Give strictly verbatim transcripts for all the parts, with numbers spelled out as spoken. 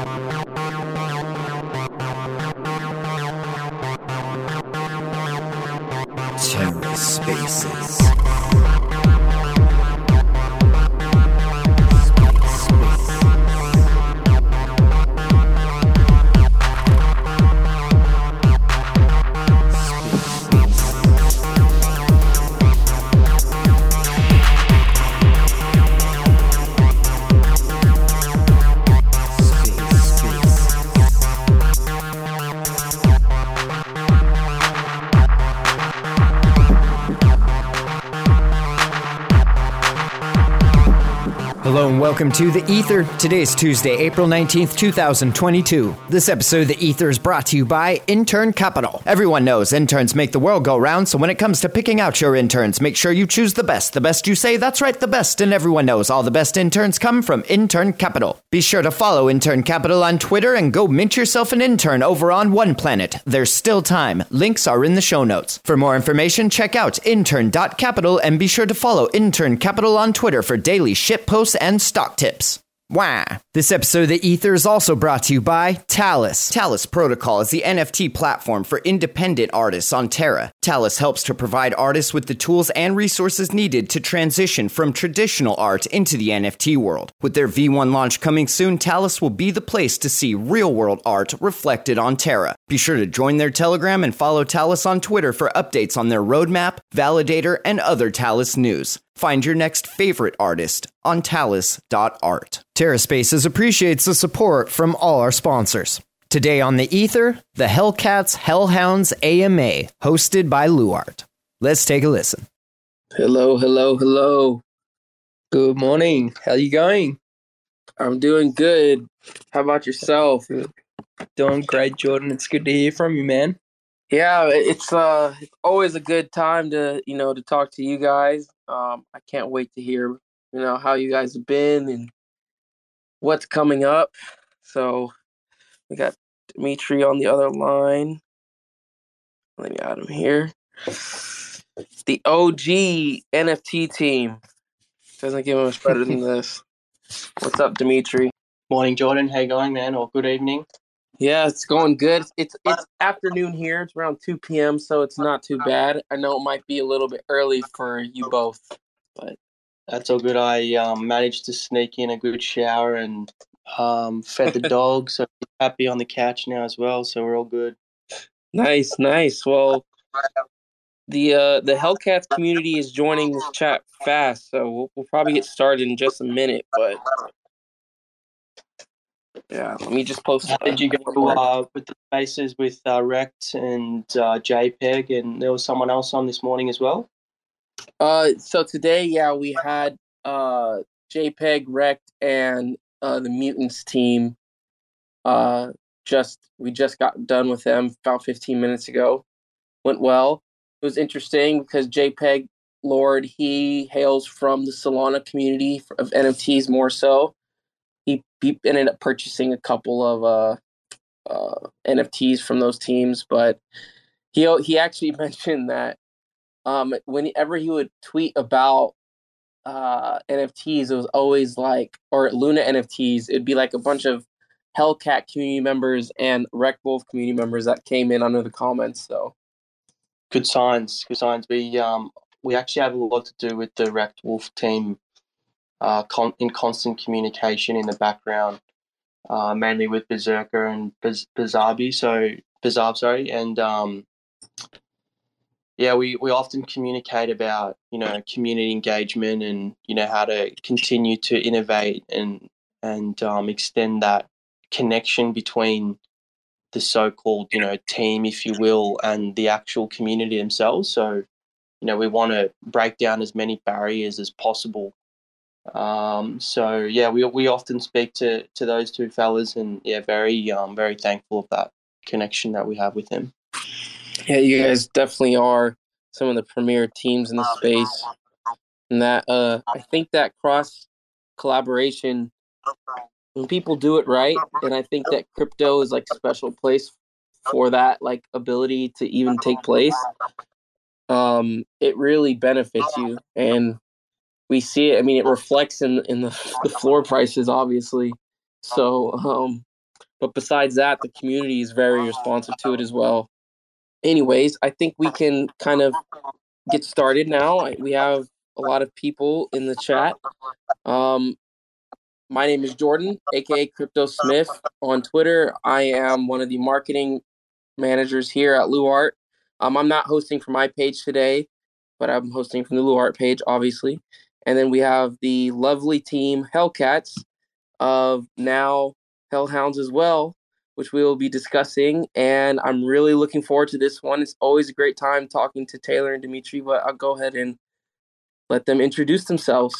TerraSpaces. Hello and welcome to The Ether. Today is Tuesday, April nineteenth, two thousand twenty-two. This episode of The Ether is brought to you by Intern Capital. Everyone knows interns make the world go round, so when it comes to picking out your interns, make sure you choose the best. The best you say, that's right, the best, and everyone knows all the best interns come from Intern Capital. Be sure to follow Intern Capital on Twitter and go mint yourself an intern over on One Planet. There's still time. Links are in the show notes. For more information, check out intern dot capital and be sure to follow Intern Capital on Twitter for daily shit posts and stock tips. Wah! This episode of The Ether is also brought to you by Talis. Talis Protocol is the N F T platform for independent artists on Terra. Talis helps to provide artists with the tools and resources needed to transition from traditional art into the N F T world. With their V one launch coming soon, Talis will be the place to see real-world art reflected on Terra. Be sure to join their Telegram and follow Talis on Twitter for updates on their roadmap, validator, and other Talis news. Find your next favorite artist on talis dot art. TerraSpaces appreciates the support from all our sponsors. Today on The Ether, the Hellcats Hellhounds A M A, hosted by Luart. Let's take a listen. Hello, hello, hello. Good morning. How you going? I'm doing good. How about yourself? Doing great, Jordan. It's good to hear from you, man. Yeah, it's uh always a good time to, you know, to talk to you guys. Um, I can't wait to hear, you know, how you guys have been and what's coming up. So we got Dimitri on the other line. Let me add him here. The O G N F T team. Doesn't get much better than this. What's up, Dimitri? Morning, Jordan. How you going, man? Or good evening? Yeah, it's going good. It's it's afternoon here. It's around two p.m., so it's not too bad. I know it might be a little bit early for you both, but that's all good. I um, managed to sneak in a good shower and um, fed the dog, so he's happy on the couch now as well, so we're all good. Nice, nice. Well, the uh, the Hellcats community is joining this chat fast, so we'll, we'll probably get started in just a minute, but yeah, let me just post. How did you go uh, with the spaces with uh, Rect and uh, JPEG, and there was someone else on this morning as well? Uh, so today, yeah, we had uh, JPEG, Rect, and uh, the Mutants team. Uh, just we just got done with them about fifteen minutes ago. Went well. It was interesting because JPEG Lord, he hails from the Solana community of N F Ts more so. He, he ended up purchasing a couple of uh, uh, N F Ts from those teams, but he he actually mentioned that um, whenever he would tweet about uh, N F Ts, it was always like, or Luna N F Ts, it'd be like a bunch of Hellcat community members and Wreck Wolf community members that came in under the comments. So good signs, good signs. We um we actually have a lot to do with the Wreck Wolf team. Uh, con- in constant communication in the background, uh, mainly with Berserker and Biz- Bizabi, so Bizarre, sorry, and um, yeah, we, we often communicate about, you know, community engagement and, you know, how to continue to innovate and and um, extend that connection between the so-called, you know, team, if you will, and the actual community themselves. So, you know, we want to break down as many barriers as possible. Um, so yeah, we we often speak to, to those two fellas, and yeah, very um very thankful of that connection that we have with them. Yeah, you guys definitely are some of the premier teams in the space, and that uh, I think that cross collaboration, when people do it right, and I think that crypto is like a special place for that, like ability to even take place. Um, it really benefits you, and we see it. I mean, it reflects in in the, the floor prices, obviously. So, um, But besides that, the community is very responsive to it as well. Anyways, I think we can kind of get started now. We have a lot of people in the chat. Um, my name is Jordan, aka Crypto Smith on Twitter. I am one of the marketing managers here at Luart. Um, I'm not hosting for my page today, but I'm hosting from the Luart page, obviously. And then we have the lovely team Hellcats of now Hellhounds as well, which we will be discussing. And I'm really looking forward to this one. It's always a great time talking to Taylor and Dimitri, but I'll go ahead and let them introduce themselves.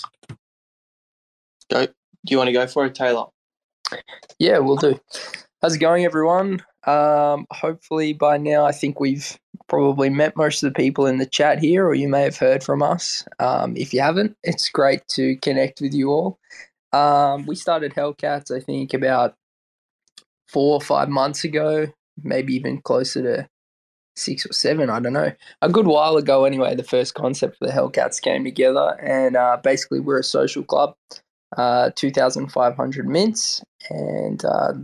Go. Do you want to go for it, Taylor? Yeah, we'll do. How's it going, everyone? Um, hopefully by now, I think we've probably met most of the people in the chat here, or you may have heard from us. Um, if you haven't, it's great to connect with you all. Um, we started Hellcats, I think, about four or five months ago, maybe even closer to six or seven, I don't know. A good while ago anyway, the first concept for the Hellcats came together, and uh, basically we're a social club, uh, two thousand five hundred mints, and uh,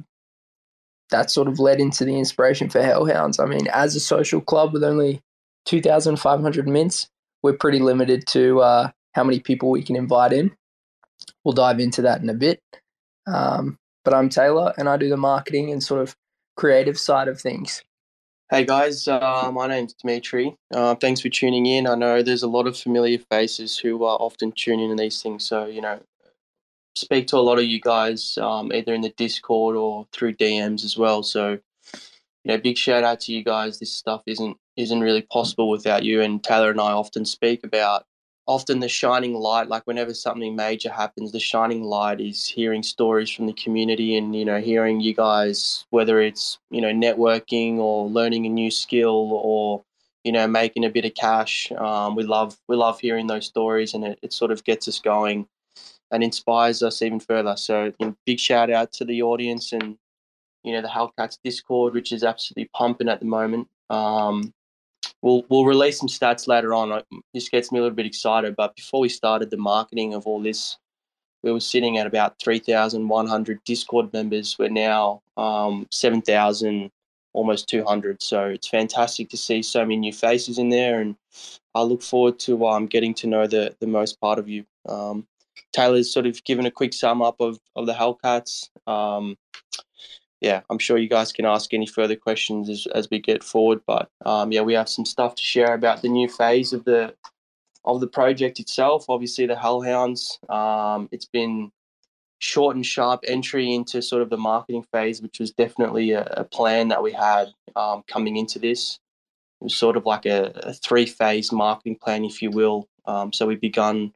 that sort of led into the inspiration for Hellhounds. I mean, as a social club with only two thousand five hundred mints, we're pretty limited to uh, how many people we can invite in. We'll dive into that in a bit. Um, but I'm Taylor, and I do the marketing and sort of creative side of things. Hey guys, uh, my name's Dimitri. Uh, thanks for tuning in. I know there's a lot of familiar faces who uh, often tune in to these things, so you know, speak to a lot of you guys um, either in the Discord or through D Ms as well. So, you know, big shout out to you guys. This stuff isn't isn't really possible without you. And Taylor and I often speak about often the shining light. Like whenever something major happens, the shining light is hearing stories from the community and you know hearing you guys, whether it's you know networking or learning a new skill or you know making a bit of cash. Um, we love we love hearing those stories, and it, it sort of gets us going and inspires us even further. So you know, big shout out to the audience and, you know, the Hellcats Discord, which is absolutely pumping at the moment. Um, we'll we'll release some stats later on. This gets me a little bit excited. But before we started the marketing of all this, we were sitting at about three thousand one hundred Discord members. We're now um, seven thousand, almost two hundred. So it's fantastic to see so many new faces in there. And I look forward to um, getting to know the, the most part of you. Um, Taylor's sort of given a quick sum up of, of the Hellcats. Um, yeah, I'm sure you guys can ask any further questions as, as we get forward. But um, yeah, we have some stuff to share about the new phase of the of the project itself. Obviously, the Hellhounds. Um, it's been short and sharp entry into sort of the marketing phase, which was definitely a, a plan that we had um, coming into this. It was sort of like a, a three-phase marketing plan, if you will. Um, so we begun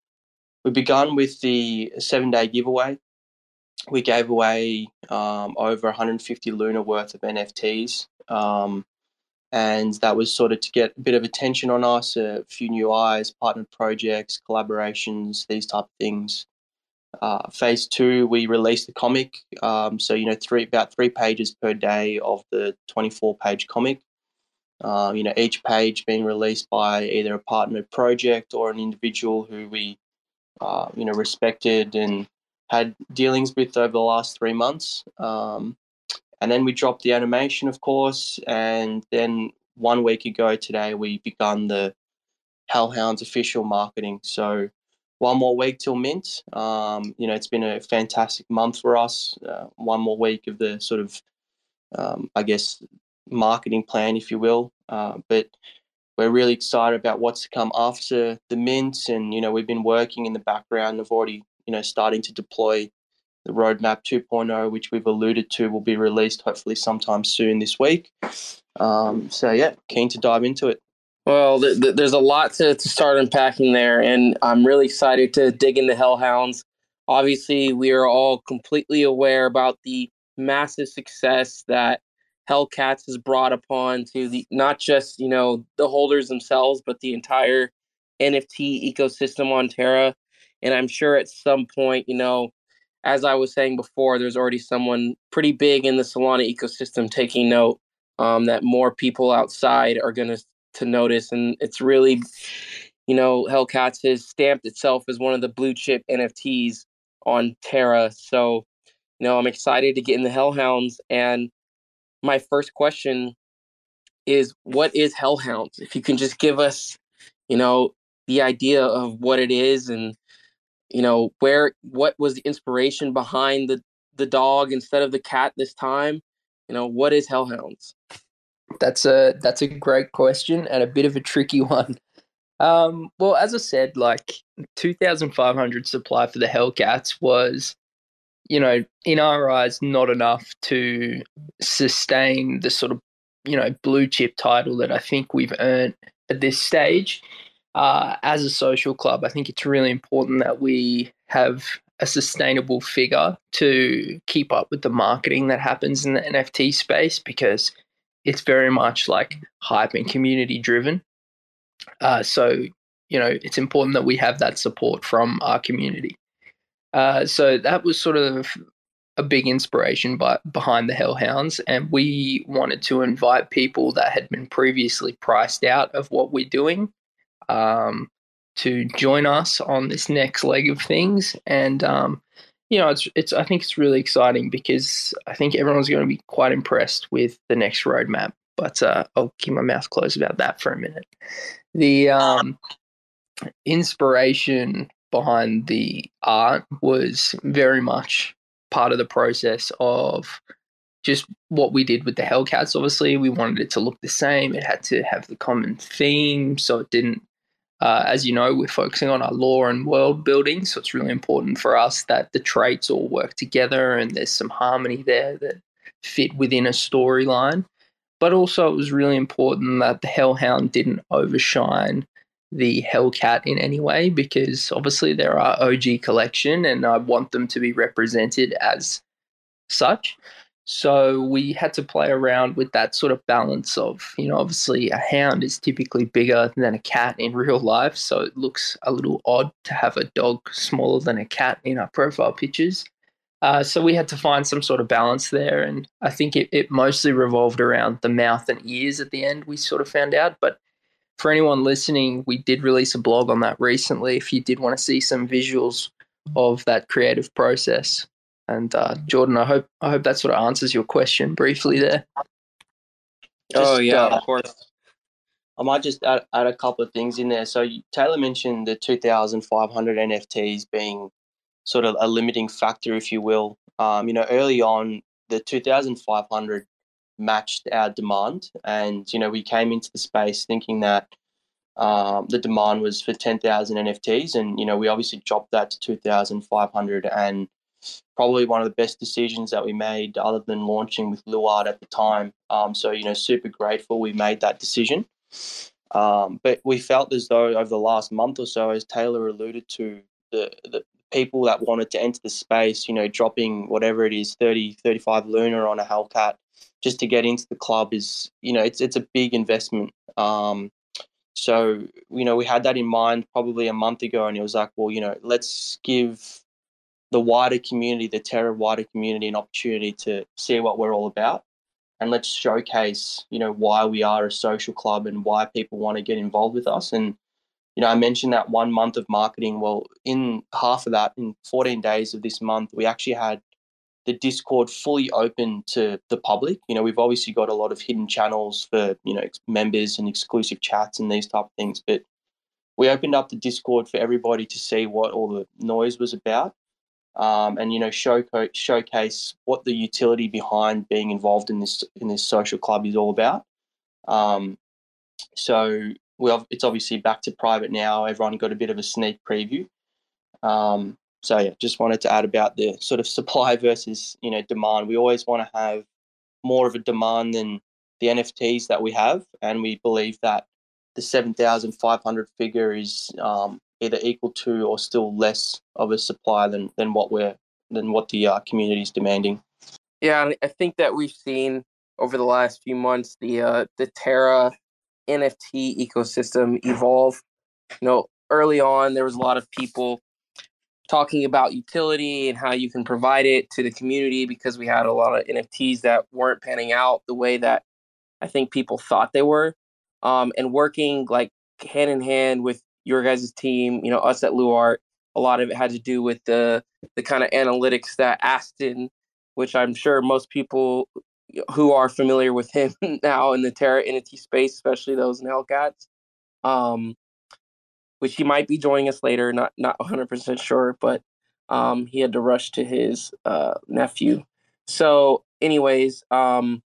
we begun with the seven-day giveaway. We gave away um, over one hundred fifty Luna worth of N F Ts, um, and that was sort of to get a bit of attention on us, a few new eyes, partnered projects, collaborations, these type of things. Uh, phase two, we released the comic, um, so you know, three about three pages per day of the twenty-four page comic. Uh, you know, each page being released by either a partnered project or an individual who we, uh, you know, respected and had dealings with over the last three months. Um, and then we dropped the animation, of course, and then one week ago today we begun the Hellhounds official marketing. So one more week till mint. Um, you know, it's been a fantastic month for us. Uh, one more week of the sort of, um, I guess, marketing plan, if you will. Uh, but we're really excited about what's to come after the mint. And, you know, we've been working in the background of already, you know, starting to deploy the roadmap two point oh, which we've alluded to will be released hopefully sometime soon this week. Um, so, yeah, keen to dive into it. Well, th- th- there's a lot to, to start unpacking there, and I'm really excited to dig into Hellhounds. Obviously, we are all completely aware about the massive success that Hellcats has brought upon to the not just you know the holders themselves, but the entire N F T ecosystem on Terra. And I'm sure at some point, you know, as I was saying before, there's already someone pretty big in the Solana ecosystem taking note um, that more people outside are going to to notice. And it's really, you know, Hellcats has stamped itself as one of the blue chip N F Ts on Terra. So you know, I'm excited to get in the Hellhounds. And my first question is, what is Hellhounds? If you can just give us, you know, the idea of what it is, and, you know, where, what was the inspiration behind the, the dog instead of the cat this time? You know, what is Hellhounds? That's a that's a great question and a bit of a tricky one. Um, well, as I said, like two thousand five hundred supply for the Hellcats was, you know, in our eyes, not enough to sustain the sort of, you know, blue chip title that I think we've earned at this stage. Uh, as a social club, I think it's really important that we have a sustainable figure to keep up with the marketing that happens in the N F T space, because it's very much like hype and community driven. Uh, so, you know, it's important that we have that support from our community. Uh, so that was sort of a big inspiration by, behind the Hellhounds, and we wanted to invite people that had been previously priced out of what we're doing um, to join us on this next leg of things. And um, you know, it's it's I think it's really exciting because I think everyone's going to be quite impressed with the next roadmap. But uh, I'll keep my mouth closed about that for a minute. The um, inspiration behind the art was very much part of the process of just what we did with the Hellcats. Obviously, we wanted it to look the same. It had to have the common theme, so it didn't. Uh, as you know, we're focusing on our lore and world building, so it's really important for us that the traits all work together and there's some harmony there that fit within a storyline. But also, it was really important that the Hellhound didn't overshine the Hellcat in any way, because obviously they're our O G collection and I want them to be represented as such. So we had to play around with that sort of balance of, you know, obviously a hound is typically bigger than a cat in real life, so it looks a little odd to have a dog smaller than a cat in our profile pictures. Uh, so we had to find some sort of balance there, and I think it, it mostly revolved around the mouth and ears at the end, we sort of found out. But for anyone listening, we did release a blog on that recently if you did want to see some visuals of that creative process. And uh, Jordan, I hope I hope that sort of answers your question briefly there. Oh, Just, yeah, uh, of course. I might just add, add a couple of things in there. So you, Taylor mentioned the two thousand five hundred N F Ts being sort of a limiting factor, if you will. Um, you know, early on, the two thousand five hundred matched our demand, and you know, we came into the space thinking that um, the demand was for ten thousand N F Ts, and you know, we obviously dropped that to two thousand five hundred, and probably one of the best decisions that we made, other than launching with Luard at the time. Um, so you know, super grateful we made that decision. Um, but we felt as though over the last month or so, as Taylor alluded to, the the people that wanted to enter the space, you know, dropping whatever it is, thirty, thirty-five Luna on a Hellcat just to get into the club is, you know, it's it's a big investment. Um, so, you know, we had that in mind probably a month ago, and it was like, well, you know, let's give the wider community, the Terra wider community, an opportunity to see what we're all about. And let's showcase, you know, why we are a social club and why people want to get involved with us. And, you know, I mentioned that one month of marketing. Well, in half of that, in fourteen days of this month, we actually had the Discord fully open to the public. You know, we've obviously got a lot of hidden channels for, you know, members and exclusive chats and these type of things. But we opened up the Discord for everybody to see what all the noise was about. Um, and you know, show, showcase what the utility behind being involved in this in this social club is all about. Um, so we it's obviously back to private now. Everyone got a bit of a sneak preview. Um, so yeah, just wanted to add about the sort of supply versus, you know, demand. We always want to have more of a demand than the N F Ts that we have, and we believe that the seven thousand five hundred figure is um, either equal to or still less of a supply than than what we're than what the uh, community is demanding. Yeah, I think that we've seen over the last few months the uh, the Terra N F T ecosystem evolve. You know, early on there was a lot of people talking about utility and how you can provide it to the community, because we had a lot of N F Ts that weren't panning out the way that I think people thought they were. Um, and working like hand in hand with your guys' team, you know, us at Luart, a lot of it had to do with the the kind of analytics that Aston which I'm sure most people who are familiar with him now in the Terra Entity space, especially those in Hellcats, um, which he might be joining us later, not not one hundred percent sure, but um, he had to rush to his uh, nephew. So, anyways, um,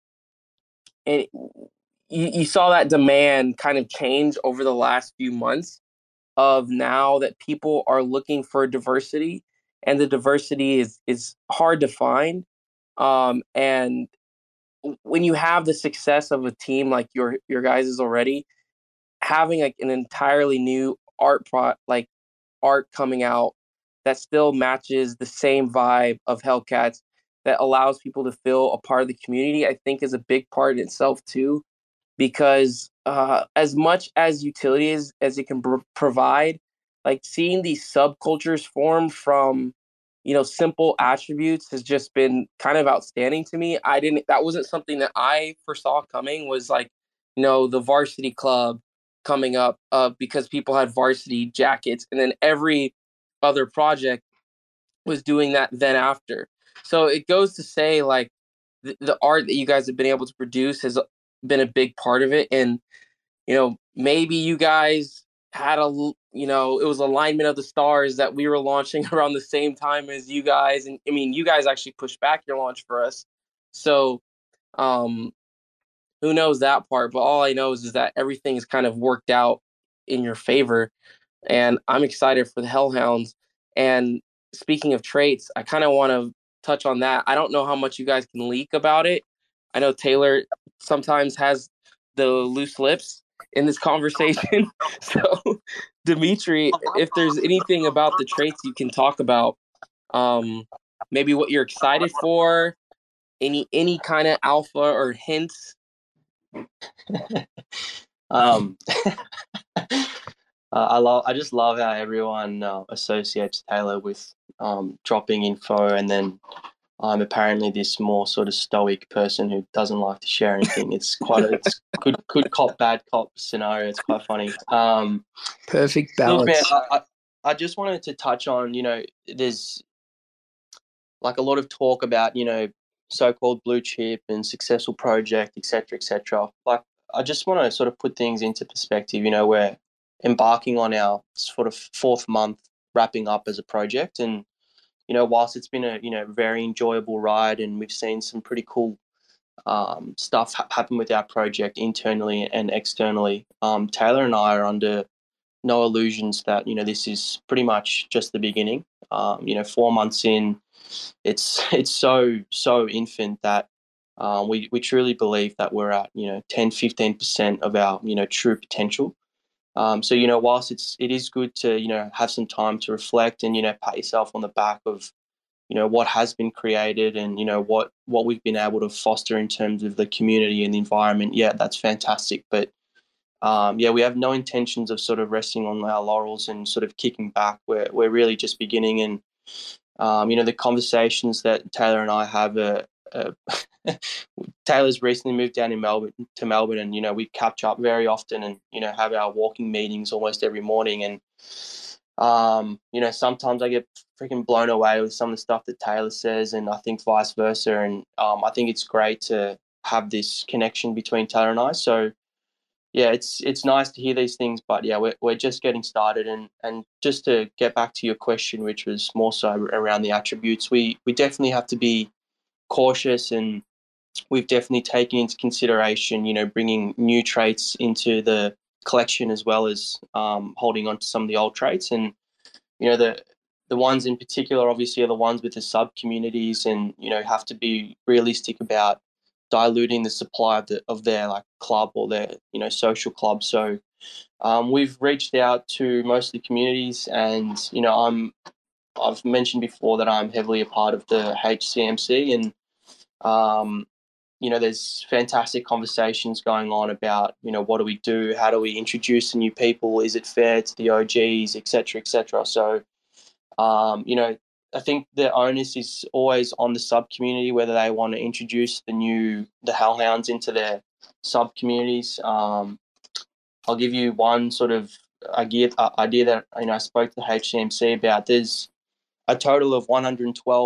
and you, you saw that demand kind of change over the last few months of now that people are looking for diversity, and the diversity is is hard to find. Um, and when you have the success of a team like your your guys is already, having like an entirely new art pro like art coming out that still matches the same vibe of Hellcats, that allows people to feel a part of the community, I think is a big part in itself too, because uh, as much as utility as, as it can pr- provide, like seeing these subcultures form from, you know, simple attributes has just been kind of outstanding to me. I didn't, that wasn't something that I foresaw coming, was like, you know, the varsity club coming up uh, because people had varsity jackets, and then every other project was doing that then after. So it goes to say, like, the, the art that you guys have been able to produce has been a big part of it. And, you know, maybe you guys had a, you know, it was alignment of the stars that we were launching around the same time as you guys. And I mean, you guys actually pushed back your launch for us. So, um, who knows that part? But all I know is, is that everything is kind of worked out in your favor. And I'm excited for the Hellhounds. And speaking of traits, I kind of want to touch on that. I don't know how much you guys can leak about it. I know Taylor sometimes has the loose lips in this conversation. So, Dimitri, if there's anything about the traits you can talk about, um, maybe what you're excited for, any any kind of alpha or hints. um, uh, I love. I just love how everyone uh, associates Taylor with um, dropping info, and then I'm apparently this more sort of stoic person who doesn't like to share anything. It's quite a it's good good cop bad cop scenario. It's quite funny. Um, Perfect look, man, balance. I, I I just wanted to touch on, you know, there's like a lot of talk about, you know, so-called blue chip and successful project, et cetera, et cetera. Like, I just want to sort of put things into perspective. You know, we're embarking on our sort of fourth month wrapping up as a project, and you know, whilst it's been a, you know, very enjoyable ride, and we've seen some pretty cool um, stuff ha- happen with our project internally and externally, um, Taylor and I are under no illusions that, you know, this is pretty much just the beginning. Um, you know, four months in, it's it's so so infant that um, we we truly believe that we're at, you know, ten fifteen percent of our, you know, true potential. Um, so, you know, whilst it's it is good to, you know, have some time to reflect and, you know, pat yourself on the back of, you know, what has been created, and, you know, what what we've been able to foster in terms of the community and the environment. Yeah, that's fantastic. But um, yeah, we have no intentions of sort of resting on our laurels and sort of kicking back. We're we're really just beginning, and um, you know, the conversations that Taylor and I have are. Uh, Taylor's recently moved down in Melbourne to Melbourne, and you know, we catch up very often, and you know, have our walking meetings almost every morning. And um, you know, sometimes I get freaking blown away with some of the stuff that Taylor says, and I think vice versa. And um, I think it's great to have this connection between Taylor and I. So yeah, it's it's nice to hear these things, but yeah, we're we're just getting started. And and just to get back to your question, which was more so around the attributes, we we definitely have to be cautious, and we've definitely taken into consideration, you know, bringing new traits into the collection, as well as um, holding on to some of the old traits. And you know, the the ones in particular obviously are the ones with the sub communities, and you know, have to be realistic about diluting the supply of the of their like club or their, you know, social club. So um, we've reached out to most of the communities, and you know, I'm I've mentioned before that I'm heavily a part of the H C M C, and um, you know, there's fantastic conversations going on about, you know, what do we do, how do we introduce the new people, is it fair to the O Gs, et cetera, et cetera. So um, you know, I think the onus is always on the sub community, whether they want to introduce the new the Hellhounds into their sub communities. Um, I'll give you one sort of idea idea that, you know, I spoke to H C M C about. There's a total of one hundred twelve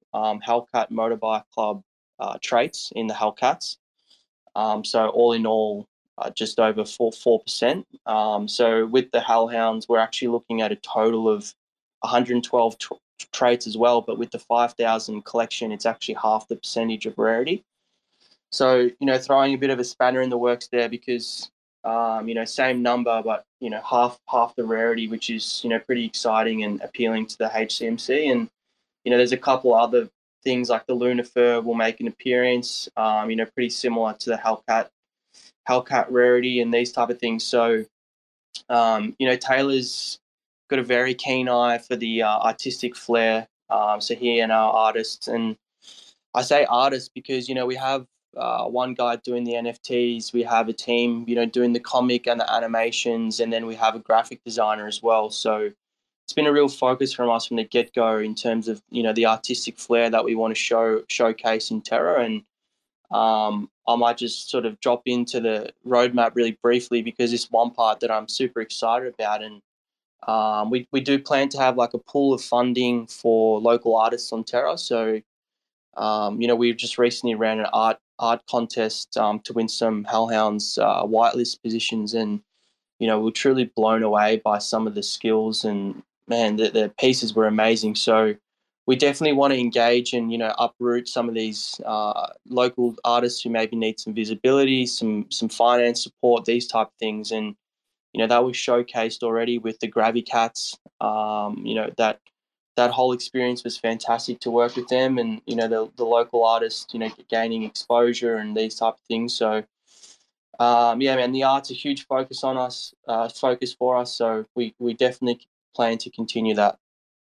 um, Hellcat Motorbike Club uh, traits in the Hellcats. Um, so all in all, uh, just over four four percent. Um, so with the Hellhounds, we're actually looking at a total of one hundred twelve tra- traits as well. But with the five thousand collection, it's actually half the percentage of rarity. So you know, throwing a bit of a spanner in the works there because um, you know, same number, but you know, half half the rarity, which is you know pretty exciting and appealing to the H C M C. And you know, there's a couple other things like the Lunar will make an appearance, um, you know, pretty similar to the Hellcat, Hellcat rarity and these type of things. So, um, you know, Taylor's got a very keen eye for the uh, artistic flair. Um, so he and our artists, and I say artists because, you know, we have uh, one guy doing the N F Ts, we have a team, you know, doing the comic and the animations, and then we have a graphic designer as well. So, it's been a real focus from us from the get-go in terms of you know the artistic flair that we want to show showcase in Terra. And um, I might just sort of drop into the roadmap really briefly because it's one part that I'm super excited about. And um, we we do plan to have like a pool of funding for local artists on Terra. So um, you know we've just recently ran an art art contest um, to win some Hellhounds uh, whitelist positions, and you know we were truly blown away by some of the skills and man, the, the pieces were amazing. So we definitely want to engage and, you know, uproot some of these uh, local artists who maybe need some visibility, some some finance support, these type of things. And, you know, that was showcased already with the Gravy Cats. Um, you know, that that whole experience was fantastic to work with them and, you know, the, the local artists, you know, gaining exposure and these type of things. So, um, yeah, man, the art's a huge focus on us, uh, focus for us. So we, we definitely plan to continue that.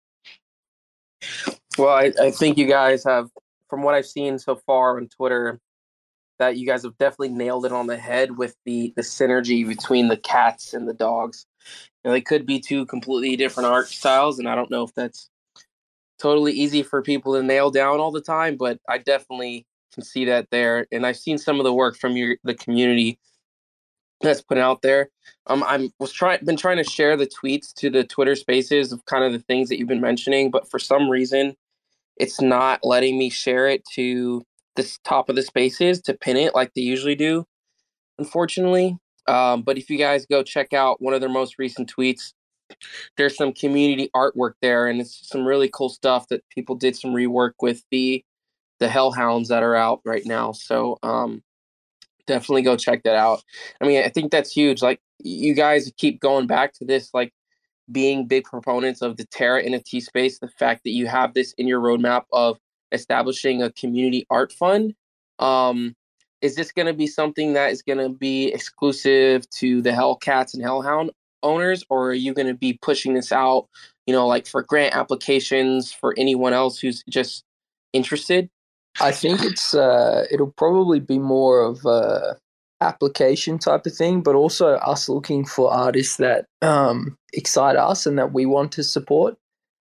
Well, I, I think you guys have, from what I've seen so far on Twitter, that you guys have definitely nailed it on the head with the, the synergy between the cats and the dogs. You know, they could be two completely different art styles, and I don't know if that's totally easy for people to nail down all the time, but I definitely can see that there. And I've seen some of the work from your the community that's put out there. Um, I'm was trying been trying to share the tweets to the Twitter Spaces of kind of the things that you've been mentioning, but for some reason, it's not letting me share it to the top of the Spaces to pin it like they usually do, unfortunately. Um, but if you guys go check out one of their most recent tweets, there's some community artwork there, and it's some really cool stuff that people did some rework with the the Hellhounds that are out right now. So um, definitely go check that out. I mean, I think that's huge. Like you guys keep going back to this, like being big proponents of the Terra N F T space. The fact that you have this in your roadmap of establishing a community art fund. Um, is this going to be something that is going to be exclusive to the Hellcats and Hellhound owners, or are you going to be pushing this out, you know, like for grant applications for anyone else who's just interested? I think it's uh, it'll probably be more of a application type of thing, but also us looking for artists that um, excite us and that we want to support.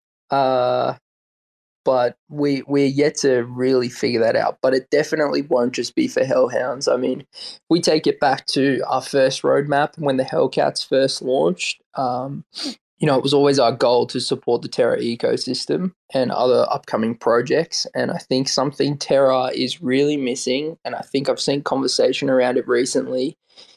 Uh, but we we're yet to really figure that out. But it definitely won't just be for Hellhounds. I mean, we take it back to our first roadmap when the Hellcats first launched. Um, you know, it was always our goal to support the Terra ecosystem and other upcoming projects. And I think something Terra is really missing, and I think I've seen conversation around it recently,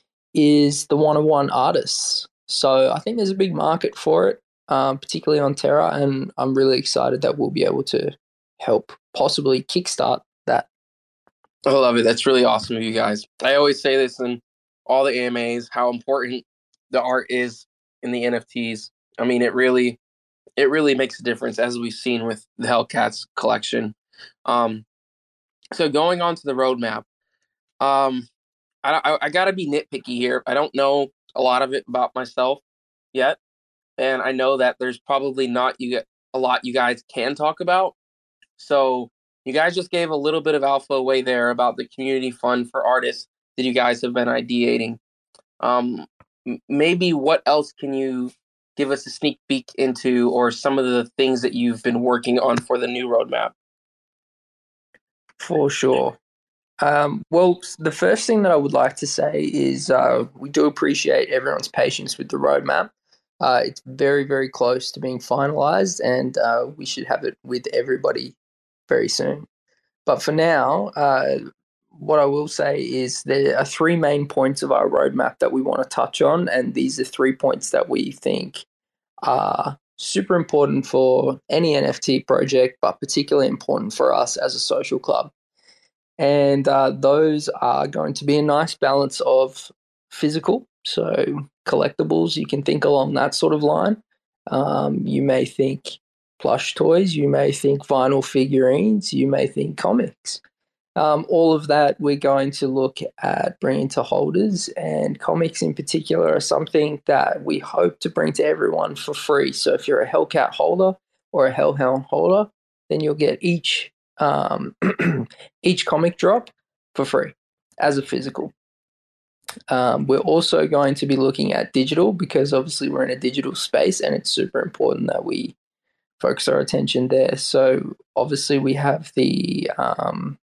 is the one-on-one artists. So I think there's a big market for it, um, particularly on Terra, and I'm really excited that we'll be able to help possibly kickstart that. I love it. That's really awesome of you guys. I always say this in all the A M As, how important the art is in the N F Ts. I mean, it really, it really makes a difference, as we've seen with the Hellcats collection. Um, so going on to the roadmap, um, I, I, I got to be nitpicky here. I don't know a lot of it about myself yet, and I know that there's probably not you get a lot you guys can talk about. So you guys just gave a little bit of alpha away there about the community fund for artists that you guys have been ideating. Um, m- maybe what else can you give us a sneak peek into, or some of the things that you've been working on for the new roadmap? For sure. Um, well, the first thing that I would like to say is uh, we do appreciate everyone's patience with the roadmap. Uh, it's very, very close to being finalized, and uh, we should have it with everybody very soon. But for now, uh, what I will say is there are three main points of our roadmap that we want to touch on, and these are three points that we think are super important for any N F T project, but particularly important for us as a social club. And uh, those are going to be a nice balance of physical, so collectibles, you can think along that sort of line. Um, you may think plush toys, you may think vinyl figurines, you may think comics. Um, all of that we're going to look at bringing to holders, and comics in particular are something that we hope to bring to everyone for free. So if you're a Hellcat holder or a Hellhound holder, then you'll get each um, each comic drop for free as a physical. Um, we're also going to be looking at digital, because obviously we're in a digital space and it's super important that we focus our attention there. So obviously we have the um,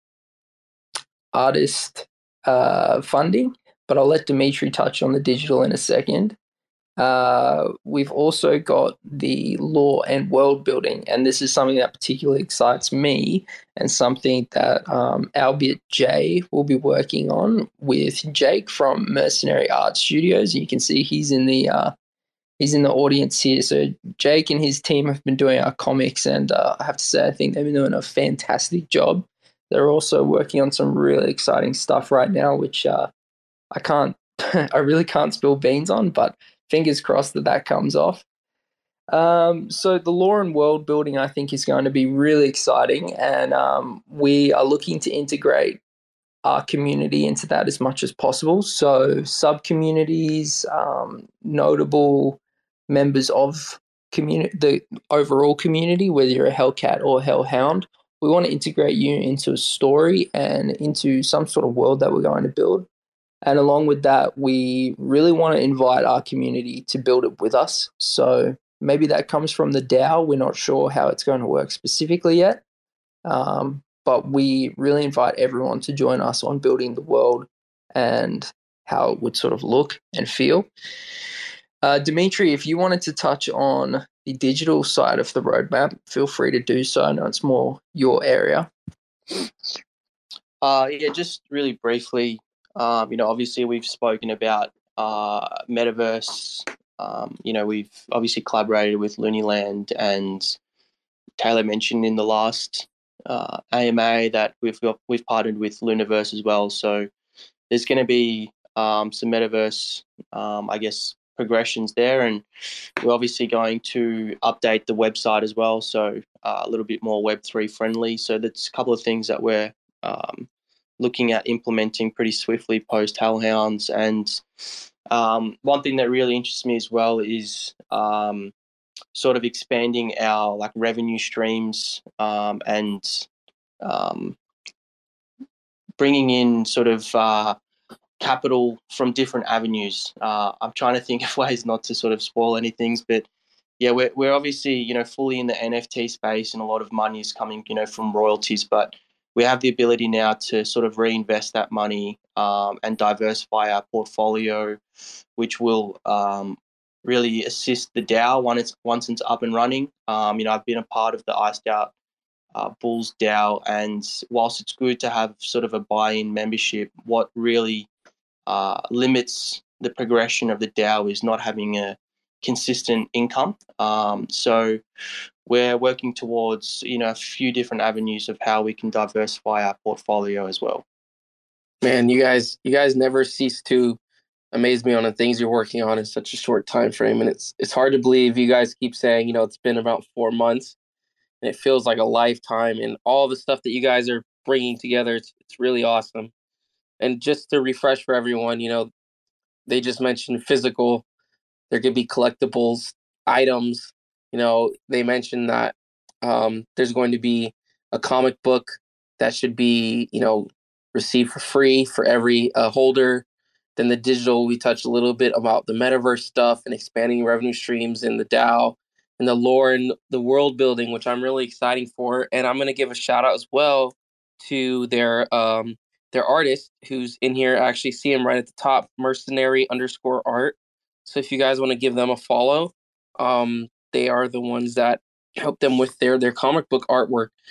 artist uh, funding, but I'll let Dimitri touch on the digital in a second. Uh, we've also got the lore and world building, and this is something that particularly excites me, and something that um, Albert J will be working on with Jake from Mercenary Art Studios. You can see he's in the uh, he's in the audience here. So Jake and his team have been doing our comics, and uh, I have to say I think they've been doing a fantastic job. They're also working on some really exciting stuff right now, which uh, I can't, I really can't spill beans on, but fingers crossed that that comes off. Um, so the lore and world building, I think, is going to be really exciting, and um, we are looking to integrate our community into that as much as possible. So sub-communities, um, notable members of community, the overall community, whether you're a Hellcat or Hellhound, we want to integrate you into a story and into some sort of world that we're going to build. And along with that, we really want to invite our community to build it with us. So maybe that comes from the DAO. We're not sure how it's going to work specifically yet. Um, but we really invite everyone to join us on building the world and how it would sort of look and feel. Uh, Dimitri, if you wanted to touch on the digital side of the roadmap, feel free to do so. I know it's more your area. Uh, yeah, just really briefly, um, you know, obviously we've spoken about uh, Metaverse. Um, you know, we've obviously collaborated with Looneyland, and Taylor mentioned in the last uh, A M A that we've got, we've partnered with Luniverse as well. So there's going to be um, some Metaverse, um, I guess, progressions there, and we're obviously going to update the website as well, so uh, a little bit more Web three friendly. So that's a couple of things that we're um, looking at implementing pretty swiftly post Hellhounds. And um, one thing that really interests me as well is um, sort of expanding our like revenue streams um, and um, bringing in sort of uh, capital from different avenues. Uh, I'm trying to think of ways not to sort of spoil any things, but yeah, we're we're obviously, you know, fully in the N F T space, and a lot of money is coming, you know, from royalties, but we have the ability now to sort of reinvest that money um, and diversify our portfolio, which will um, really assist the DAO once it's once it's up and running. Um, you know, I've been a part of the Iced Out uh, Bulls DAO, and whilst it's good to have sort of a buy-in membership, what really uh, limits the progression of the DAO is not having a consistent income. Um, so we're working towards, you know, a few different avenues of how we can diversify our portfolio as well. Man, you guys, you guys never cease to amaze me on the things you're working on in such a short time frame, and it's it's hard to believe. You guys keep saying, you know, it's been about four months, and it feels like a lifetime. And all the stuff that you guys are bringing together, it's it's really awesome. And just to refresh for everyone, you know, they just mentioned physical. There could be collectibles, items. You know, they mentioned that um, there's going to be a comic book that should be, you know, received for free for every uh, holder. Then the digital, we touched a little bit about the metaverse stuff and expanding revenue streams in the DAO, and the lore and the world building, which I'm really excited for. And I'm going to give a shout out as well to their um, their artist who's in here. I actually see him right at the top, mercenary underscore art. So if you guys want to give them a follow, um, they are the ones that help them with their their comic book artwork.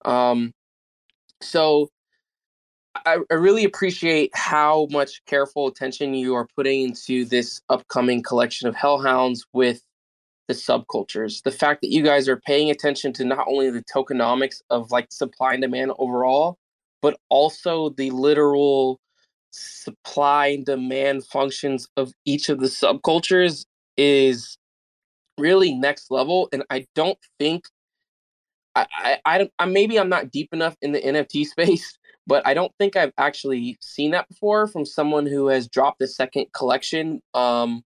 Um, so I, I really appreciate how much careful attention you are putting into this upcoming collection of Hellhounds with the subcultures. The fact that you guys are paying attention to not only the tokenomics of like supply and demand overall, but also the literal supply and demand functions of each of the subcultures is really next level. And I don't think I, I, I, I maybe I'm not deep enough in the N F T space, but I don't think I've actually seen that before from someone who has dropped a second collection. Um,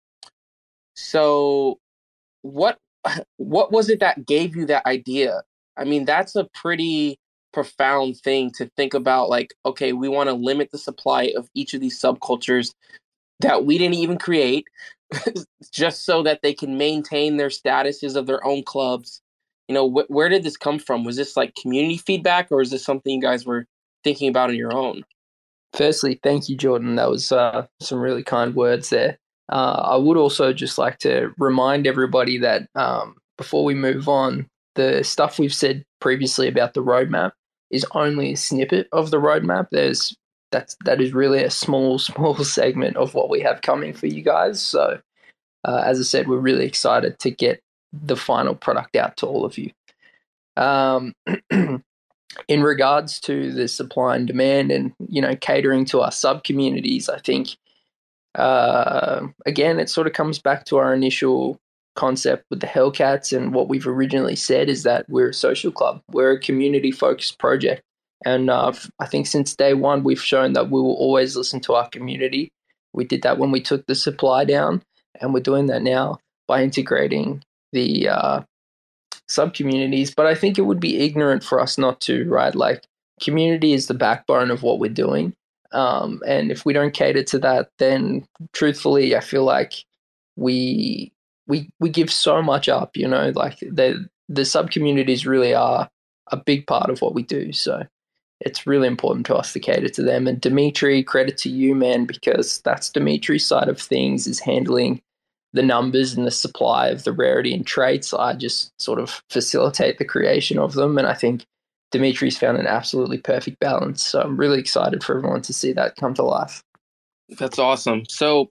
so what what was it that gave you that idea? I mean, that's a pretty profound thing to think about. Like, okay, we want to limit the supply of each of these subcultures that we didn't even create, just so that they can maintain their statuses of their own clubs. You know, wh- where did this come from? Was this like community feedback, or is this something you guys were thinking about on your own? Firstly, thank you, Jordan. That was uh, some really kind words there. Uh, I would also just like to remind everybody that um, before we move on, the stuff we've said previously about the roadmap is only a snippet of the roadmap. There's that's that is really a small, small segment of what we have coming for you guys. So, uh, as I said, we're really excited to get the final product out to all of you. Um, in regards to the supply and demand and, you know, catering to our sub communities, I think, uh, again, it sort of comes back to our initial concept with the Hellcats, and what we've originally said is that we're a social club. We're a community focused project. And uh, I think since day one, we've shown that we will always listen to our community. We did that when we took the supply down, and we're doing that now by integrating the uh, sub communities. But I think it would be ignorant for us not to, right? Like, community is the backbone of what we're doing. Um, and if we don't cater to that, then truthfully, I feel like we we we give so much up. You know, like the the sub communities really are a big part of what we do. So it's really important to us to cater to them. And Dimitri, credit to you, man, because that's Dimitri's side of things, is handling the numbers and the supply of the rarity and traits. I just sort of facilitate the creation of them. And I think Dimitri's found an absolutely perfect balance. So I'm really excited for everyone to see that come to life. That's awesome. So,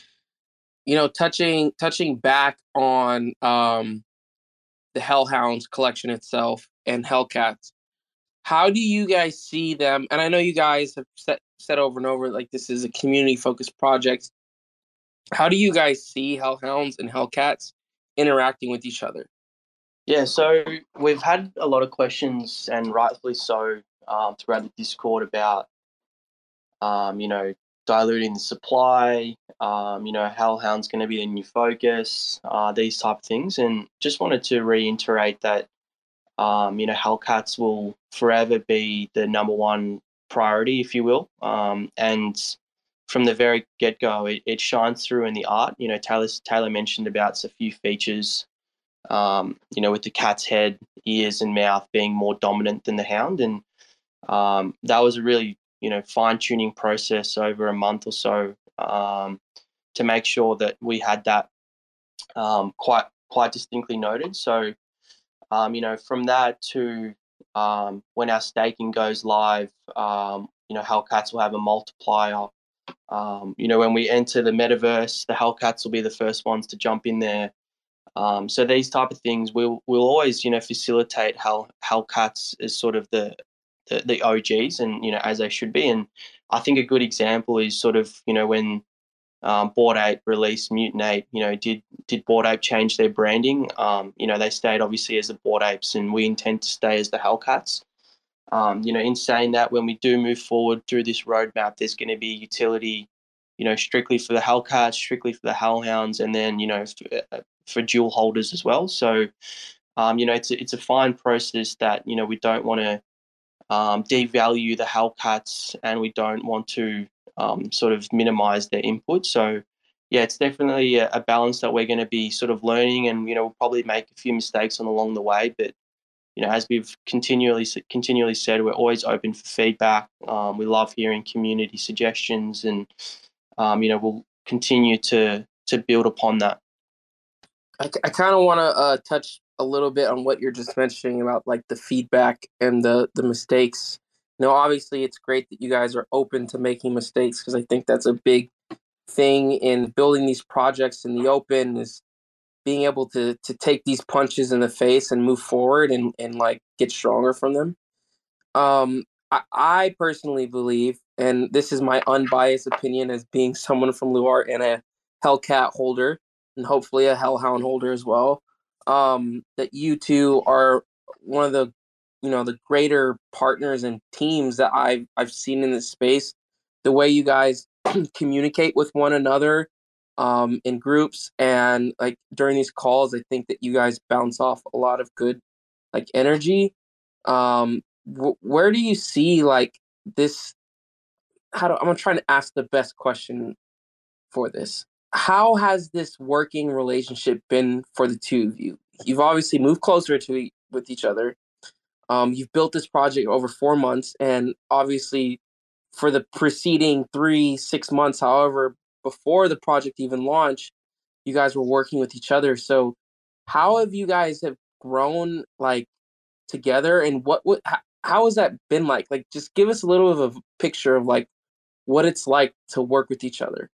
you know, touching touching back on um, the Hellhounds collection itself and Hellcats, how do you guys see them? And I know you guys have said, said over and over, like, this is a community focused project. How do you guys see Hellhounds and Hellcats interacting with each other? Yeah, so we've had a lot of questions, and rightfully so, um, throughout the Discord about, um, you know, diluting the supply, um, you know, Hellhound's going to be the new focus, uh, these type of things. And just wanted to reiterate that, um, you know, Hellcats will forever be the number one priority, if you will. Um, and from the very get-go, it, it shines through in the art. You know, Taylor, Taylor mentioned about a few features, um, you know, with the cat's head, ears and mouth being more dominant than the hound. And um, that was a really, you know, fine-tuning process over a month or so, um, to make sure that we had that um, quite quite distinctly noted. So, um, you know, from that to um, when our staking goes live, um, you know, Hellcats will have a multiplier. Um, you know, when we enter the metaverse, the Hellcats will be the first ones to jump in there. Um, so these type of things we'll we'll always, you know, facilitate Hell Hellcats as sort of the, the the O Gs, and, you know, as they should be. And I think a good example is sort of, you know, when um, Bored Ape released Mutant Ape. You know, did did Bored Ape change their branding? Um, you know, they stayed obviously as the Bored Apes, and we intend to stay as the Hellcats. Um, you know, in saying that, when we do move forward through this roadmap, there's going to be utility, you know, strictly for the Hellcats, strictly for the Hellhounds, and then, you know, for, for dual holders as well. So, um, you know, it's a, it's a fine process that, you know, we don't want to um, devalue the Hellcats, and we don't want to um, sort of minimize their input. So, yeah, it's definitely a, a balance that we're going to be sort of learning, and, you know, we'll probably make a few mistakes on along the way, but, you know, as we've continually continually said, we're always open for feedback. Um, we love hearing community suggestions, and um, you know, we'll continue to to build upon that. I, I kind of want to uh, touch a little bit on what you're just mentioning about like the feedback and the the mistakes. You know, obviously it's great that you guys are open to making mistakes because I think that's a big thing in building these projects in the open is being able to to take these punches in the face and move forward and and like get stronger from them. Um, I, I personally believe, and this is my unbiased opinion as being someone from Luart and a Hellcat holder, and hopefully a Hellhound holder as well, um, that you two are one of the, you know, the greater partners and teams that I've I've seen in this space. The way you guys communicate with one another um, in groups and like during these calls, I think that you guys bounce off a lot of good like energy. Um, wh- where do you see like this? How do I'm trying to ask the best question for this? How has this working relationship been for the two of you? You've obviously moved closer to e- with each other. Um, you've built this project over four months, and obviously, for the preceding three, six months, however, before the project even launched, you guys were working with each other. So, how have you guys have grown like together, and what what how, how has that been like? Like, just give us a little of a picture of like what it's like to work with each other.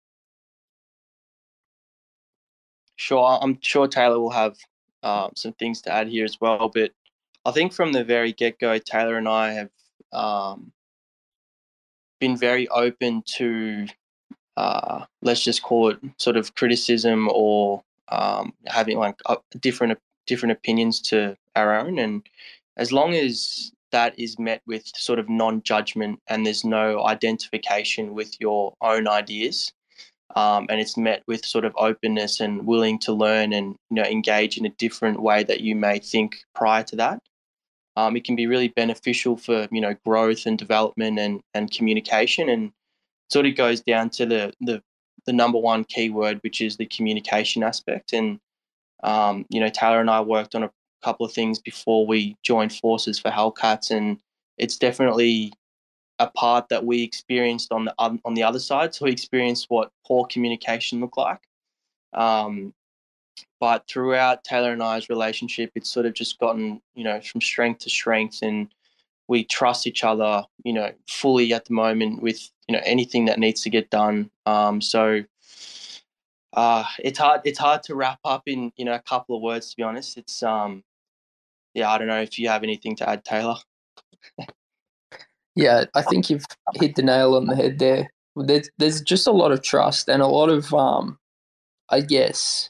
Sure, I'm sure Taylor will have um, some things to add here as well. But I think from the very get go, Taylor and I have um, been very open to, uh, let's just call it sort of criticism or um, having like uh, different different opinions to our own. And as long as that is met with sort of non-judgment and there's no identification with your own ideas, um, and it's met with sort of openness and willing to learn and, you know, engage in a different way that you may think prior to that, um, it can be really beneficial for, you know, growth and development and, and communication. And sort of goes down to the the, the number one keyword, which is the communication aspect. And um, you know, Taylor and I worked on a couple of things before we joined forces for Hellcats, and it's definitely a part that we experienced on the on, on the other side. So we experienced what poor communication looked like. Um, but throughout Taylor and I's relationship, it's sort of just gotten, you know, from strength to strength, and we trust each other, you know, fully at the moment with, you know, anything that needs to get done. Um, so uh, it's hard. It's hard to wrap up in, you know, a couple of words. To be honest, it's um, yeah. I don't know if you have anything to add, Taylor. Yeah, I think you've hit the nail on the head there. There's there's just a lot of trust and a lot of um, I guess,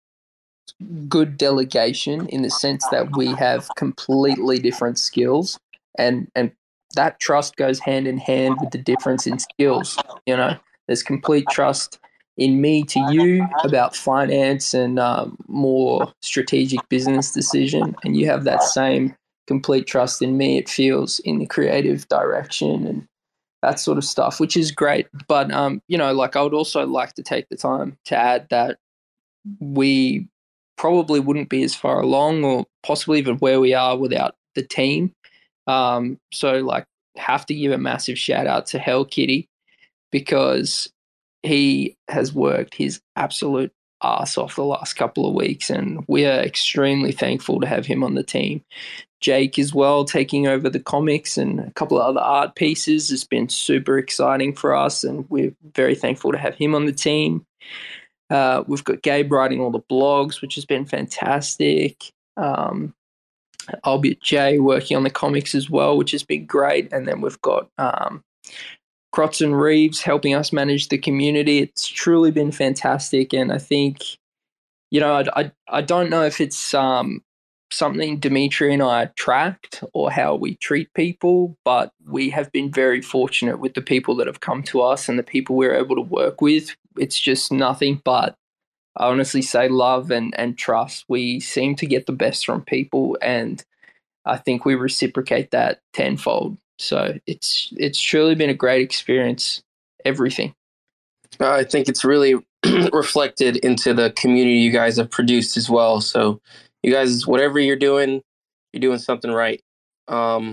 good delegation in the sense that we have completely different skills, and and that trust goes hand in hand with the difference in skills. You know, there's complete trust in me to you about finance and um, more strategic business decision, and you have that same complete trust in me, it feels, in the creative direction and that sort of stuff, which is great. But um, you know, like I would also like to take the time to add that we probably wouldn't be as far along or possibly even where we are without the team. Um, so like have to give a massive shout out to Hell Kitty because he has worked his absolute ass off the last couple of weeks, and we are extremely thankful to have him on the team. Jake as well, taking over the comics and a couple of other art pieces, has been super exciting for us, and we're very thankful to have him on the team. Uh, we've got Gabe writing all the blogs, which has been fantastic. Um, Albeit Jay working on the comics as well, which has been great. And then we've got um, Crotts and Reeves helping us manage the community. It's truly been fantastic. And I think, you know, I, I, I don't know if it's um, something Dimitri and I tracked or how we treat people, but we have been very fortunate with the people that have come to us and the people we're able to work with. It's just nothing but, I honestly say, love and, and trust. We seem to get the best from people, and I think we reciprocate that tenfold. So it's it's truly been a great experience, everything. Uh, I think it's really reflected into the community you guys have produced as well. So you guys, whatever you're doing, you're doing something right. Um,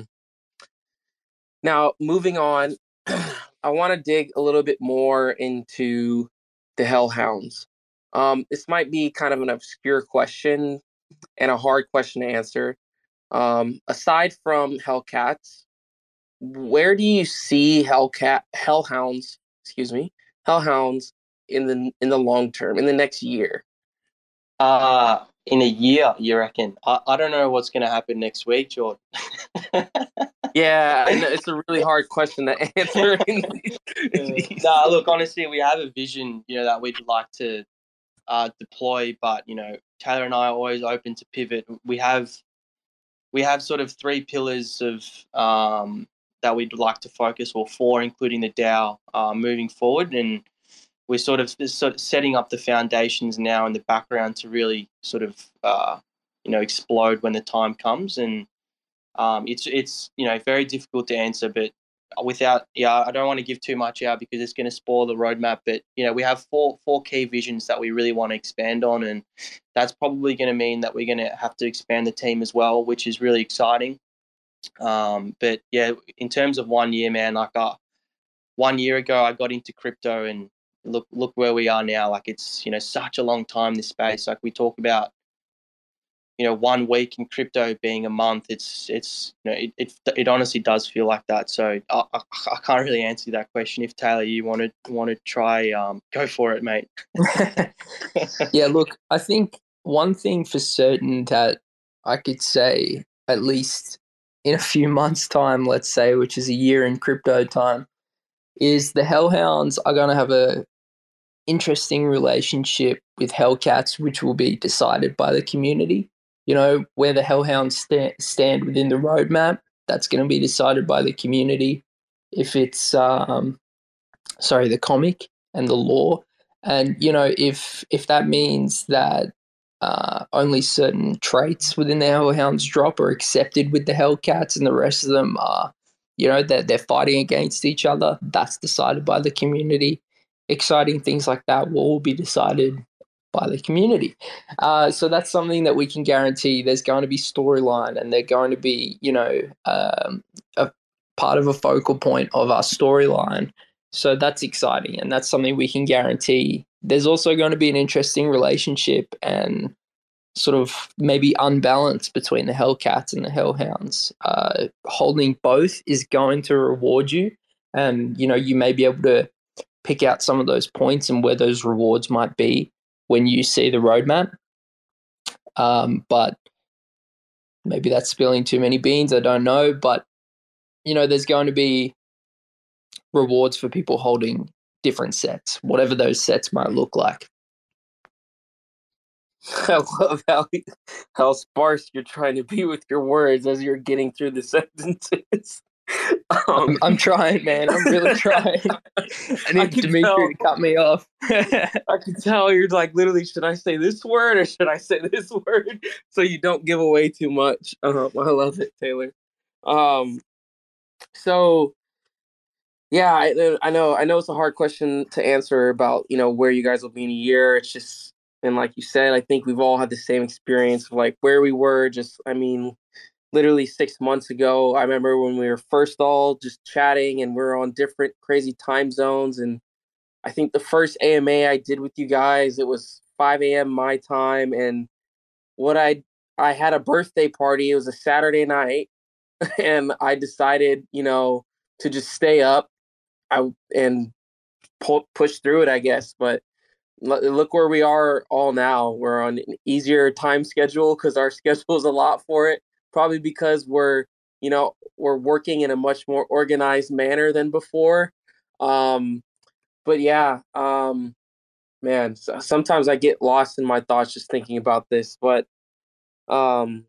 now, moving on, I want to dig a little bit more into the Hellhounds. Um, this might be kind of an obscure question and a hard question to answer. Um, aside from Hellcats, where do you see Hellcat Hellhounds, excuse me, Hellhounds in the in the long term, in the next year? Uh, in a year, you reckon? I, I don't know what's going to happen next week, Jordan. Yeah, I know it's a really hard question to answer. No, look, honestly, we have a vision, you know, that we'd like to uh, deploy, but you know, Taylor and I are always open to pivot. We have we have sort of three pillars of um, that we'd like to focus, or four, including the DAO, uh, moving forward, and we're sort of, sort of setting up the foundations now in the background to really sort of uh, you know explode when the time comes. And um, it's it's you know very difficult to answer, but without yeah, I don't want to give too much out because it's going to spoil the roadmap. But you know we have four four key visions that we really want to expand on, and that's probably going to mean that we're going to have to expand the team as well, which is really exciting. Um, but yeah, in terms of one year, man, like uh, one year ago I got into crypto, and look look where we are now. Like it's you know such a long time, this space. Like we talk about you know one week in crypto being a month. It's it's you know it it, it honestly does feel like that. So I, I, I can't really answer that question. If Taylor, you want to want to try, um, go for it, mate. Yeah, look, I think one thing for certain that I could say, at least in a few months' time, let's say, which is a year in crypto time, is the Hellhounds are going to have a interesting relationship with Hellcats, which will be decided by the community. You know, where the Hellhounds sta- stand within the roadmap, that's going to be decided by the community. If it's, um, sorry, the comic and the law. And, you know, if if that means that uh, only certain traits within the Hellhounds drop are accepted with the Hellcats and the rest of them are, you know, that they're, they're fighting against each other, that's decided by the community. Exciting things like that will all be decided by the community. Uh, so that's something that we can guarantee. There's going to be storyline, and they're going to be, you know, um, a part of a focal point of our storyline. So that's exciting, and that's something we can guarantee. There's also going to be an interesting relationship and sort of maybe unbalance between the Hellcats and the Hellhounds. Uh, holding both is going to reward you, and you know you may be able to pick out some of those points and where those rewards might be when you see the roadmap. Um, but maybe that's spilling too many beans. I don't know, but you know, there's going to be rewards for people holding different sets, whatever those sets might look like. I love how how sparse you're trying to be with your words as you're getting through the sentences. Um, I'm, I'm trying, man. I'm really trying. I need Dimitri tell, to cut me off. I can tell you're like, literally, should I say this word or should I say this word so you don't give away too much? Um, I love it, Taylor. Um, so yeah, I, I know, I know it's a hard question to answer about, you know, where you guys will be in a year. It's just, and like you said, I think we've all had the same experience of like where we were. Just, I mean, literally six months ago, I remember when we were first all just chatting and we're on different crazy time zones. And I think the first A M A I did with you guys, it was five a.m. my time. And what I, I had a birthday party. It was a Saturday night. And I decided, you know, to just stay up I and pu- push through it, I guess. But look where we are all now. We're on an easier time schedule because our schedule is a lot for it. Probably because we're, you know, we're working in a much more organized manner than before. Um, but yeah, um, man, sometimes I get lost in my thoughts just thinking about this. But um,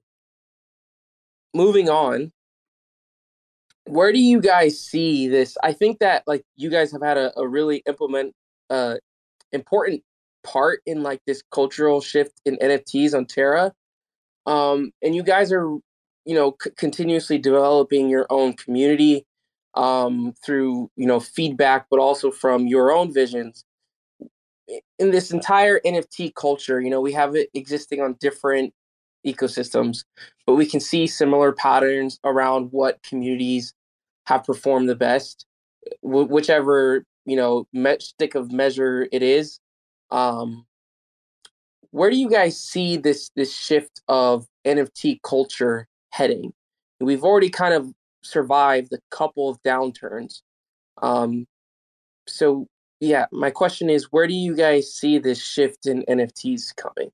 moving on, where do you guys see this? I think that like you guys have had a, a really implement uh important part in like this cultural shift in N F Ts on Terra. Um, and you guys are, you know, c- continuously developing your own community um, through, you know, feedback, but also from your own visions. In this entire N F T culture, you know, we have it existing on different ecosystems, but we can see similar patterns around what communities have performed the best, wh- whichever, you know, me- stick of measure it is. Um, where do you guys see this this shift of N F T culture heading? We've already kind of survived a couple of downturns. Um, so yeah, my question is, where do you guys see this shift in N F Ts coming?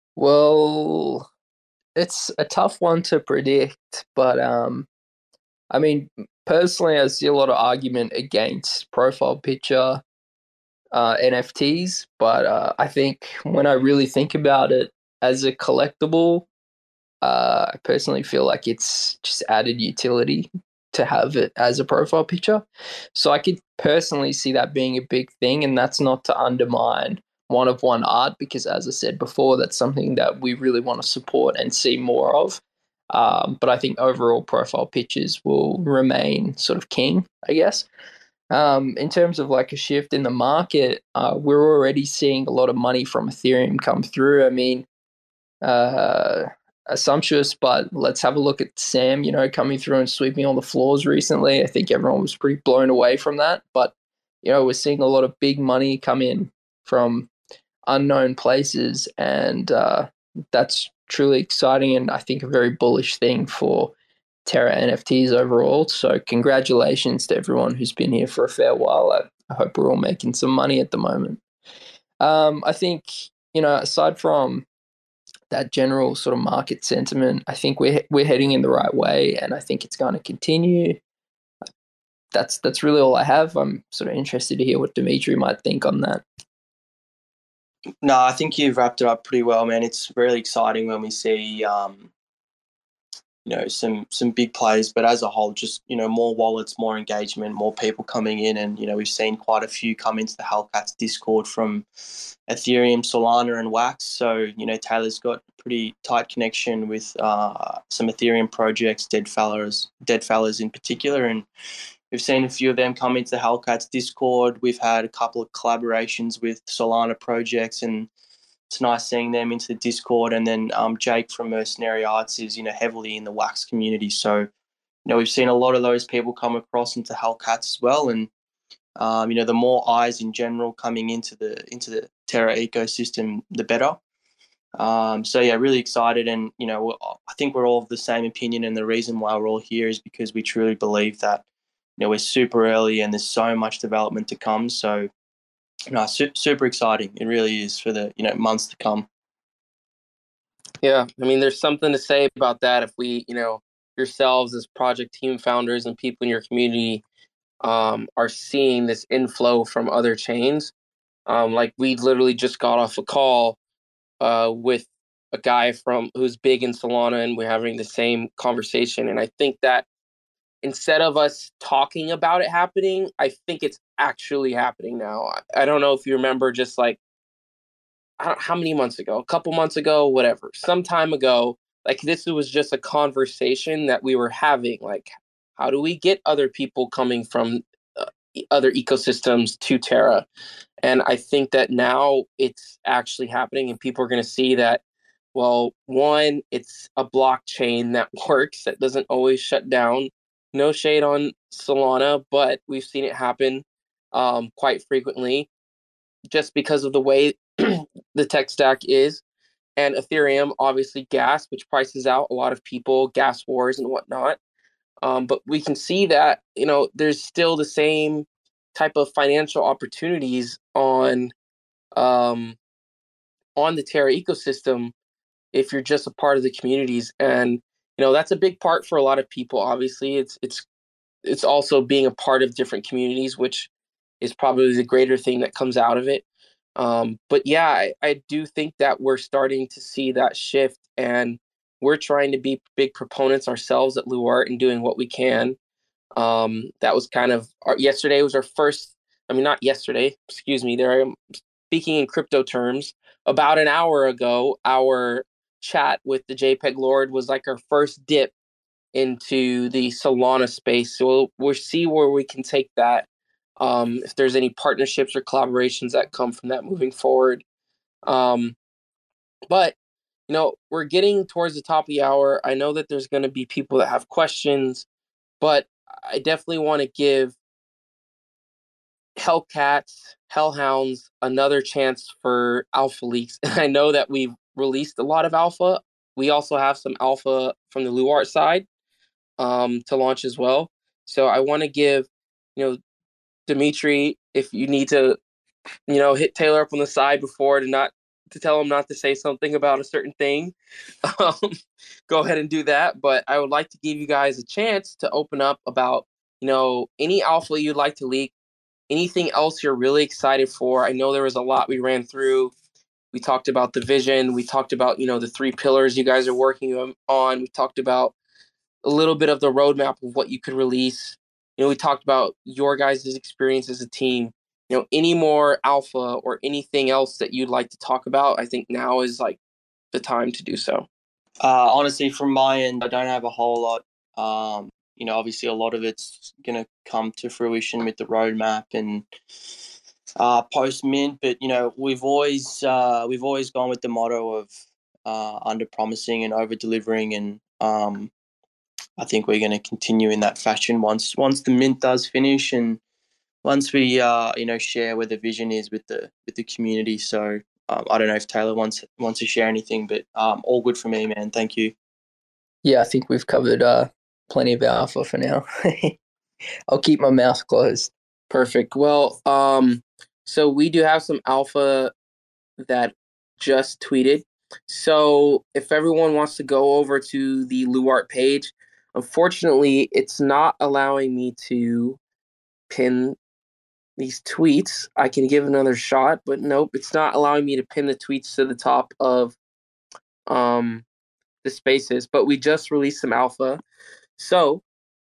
Well, it's a tough one to predict, but um, I mean, personally, I see a lot of argument against profile picture uh, N F Ts, but uh, I think when I really think about it as a collectible, uh, I personally feel like it's just added utility to have it as a profile picture. So I could personally see that being a big thing, and that's not to undermine one of one art, because as I said before, that's something that we really want to support and see more of. Um, but I think overall profile pictures will remain sort of king, I guess. Um, in terms of like a shift in the market, uh, we're already seeing a lot of money from Ethereum come through. I mean, uh, assumptuous, but let's have a look at Sam, you know, coming through and sweeping on the floors recently. I think everyone was pretty blown away from that. But, you know, we're seeing a lot of big money come in from unknown places, and uh, that's truly exciting, and I think a very bullish thing for Terra N F Ts overall. So congratulations to everyone who's been here for a fair while. I, I hope we're all making some money at the moment. Um, I think, you know, aside from that general sort of market sentiment, I think we're we're heading in the right way, and I think it's going to continue. That's that's really all I have. I'm sort of interested to hear what Dimitri might think on that. No, I think you've wrapped it up pretty well, man. It's really exciting when we see, um, you know, some some big plays, but as a whole, just, you know, more wallets, more engagement, more people coming in, and, you know, we've seen quite a few come into the Hellcats Discord from Ethereum, Solana, and Wax. So, you know, Taylor's got a pretty tight connection with uh, some Ethereum projects, Dead Fellas, Dead Fellas in particular, and we've seen a few of them come into the Hellcats Discord. We've had a couple of collaborations with Solana projects, and it's nice seeing them into the Discord. And then um, Jake from Mercenary Arts is, you know, heavily in the Wax community. So, you know, we've seen a lot of those people come across into Hellcats as well. And, um, you know, the more eyes in general coming into the into the Terra ecosystem, the better. Um, so, yeah, really excited. And, you know, I think we're all of the same opinion. And the reason why we're all here is because we truly believe that, you know, we're super early and there's so much development to come. So, you know, su- super exciting. It really is for the, you know, months to come. Yeah, I mean, there's something to say about that. If we, you know, yourselves as project team founders and people in your community um, are seeing this inflow from other chains, um, like we literally just got off a call uh, with a guy from who's big in Solana, and we're having the same conversation. And I think that instead of us talking about it happening, I think it's actually happening now. I don't know if you remember, just like, I don't, how many months ago, a couple months ago, whatever, some time ago, like this was just a conversation that we were having. Like, how do we get other people coming from uh, other ecosystems to Terra? And I think that now it's actually happening, and people are going to see that, well, one, it's a blockchain that works, that doesn't always shut down. No shade on Solana, but we've seen it happen um, quite frequently just because of the way the tech stack is. And Ethereum, obviously gas, which prices out a lot of people, gas wars and whatnot. Um, but we can see that, you know, there's still the same type of financial opportunities on um, on the Terra ecosystem if you're just a part of the communities. And, you know, that's a big part for a lot of people. Obviously, it's it's it's also being a part of different communities, which is probably the greater thing that comes out of it. Um, but yeah, I, I do think that we're starting to see that shift, and we're trying to be big proponents ourselves at Luart and doing what we can. Um, that was kind of our, yesterday was our first. I mean, not yesterday. Excuse me. There I am speaking in crypto terms. About an hour ago, our chat with the JPEG Lord was like our first dip into the Solana space. So we'll, we'll see where we can take that. Um, if there's any partnerships or collaborations that come from that moving forward. Um, but, you know, we're getting towards the top of the hour. I know that there's going to be people that have questions, but I definitely want to give Hellcats, Hellhounds, another chance for alpha leaks. And I know that we've released a lot of alpha. We also have some alpha from the Luart side um, to launch as well. So I want to give, you know, Dimitri, if you need to, you know, hit Taylor up on the side before to not to tell him not to say something about a certain thing, um, go ahead and do that. But I would like to give you guys a chance to open up about, you know, any alpha you'd like to leak, anything else you're really excited for. I know there was a lot we ran through. We talked about the vision. We talked about, you know, the three pillars you guys are working on. We talked about a little bit of the roadmap of what you could release. You know, we talked about your guys' experience as a team. You know, any more alpha or anything else that you'd like to talk about, I think now is like the time to do so. Uh, honestly, from my end, I don't have a whole lot. Um, you know, obviously a lot of it's going to come to fruition with the roadmap and uh, post mint. But you know, we've always uh, we've always gone with the motto of uh, under promising and over delivering, and um, I think we're going to continue in that fashion once once the mint does finish and once we uh, you know share where the vision is with the with the community. So um, I don't know if Taylor wants wants to share anything, but um, all good for me, man. Thank you. Yeah, I think we've covered uh, plenty of alpha for now. I'll keep my mouth closed. Perfect. Well, um, so we do have some alpha that just tweeted. So if everyone wants to go over to the Luart page, unfortunately, it's not allowing me to pin these tweets. I can give another shot, but nope, it's not allowing me to pin the tweets to the top of um, the spaces. But we just released some alpha. So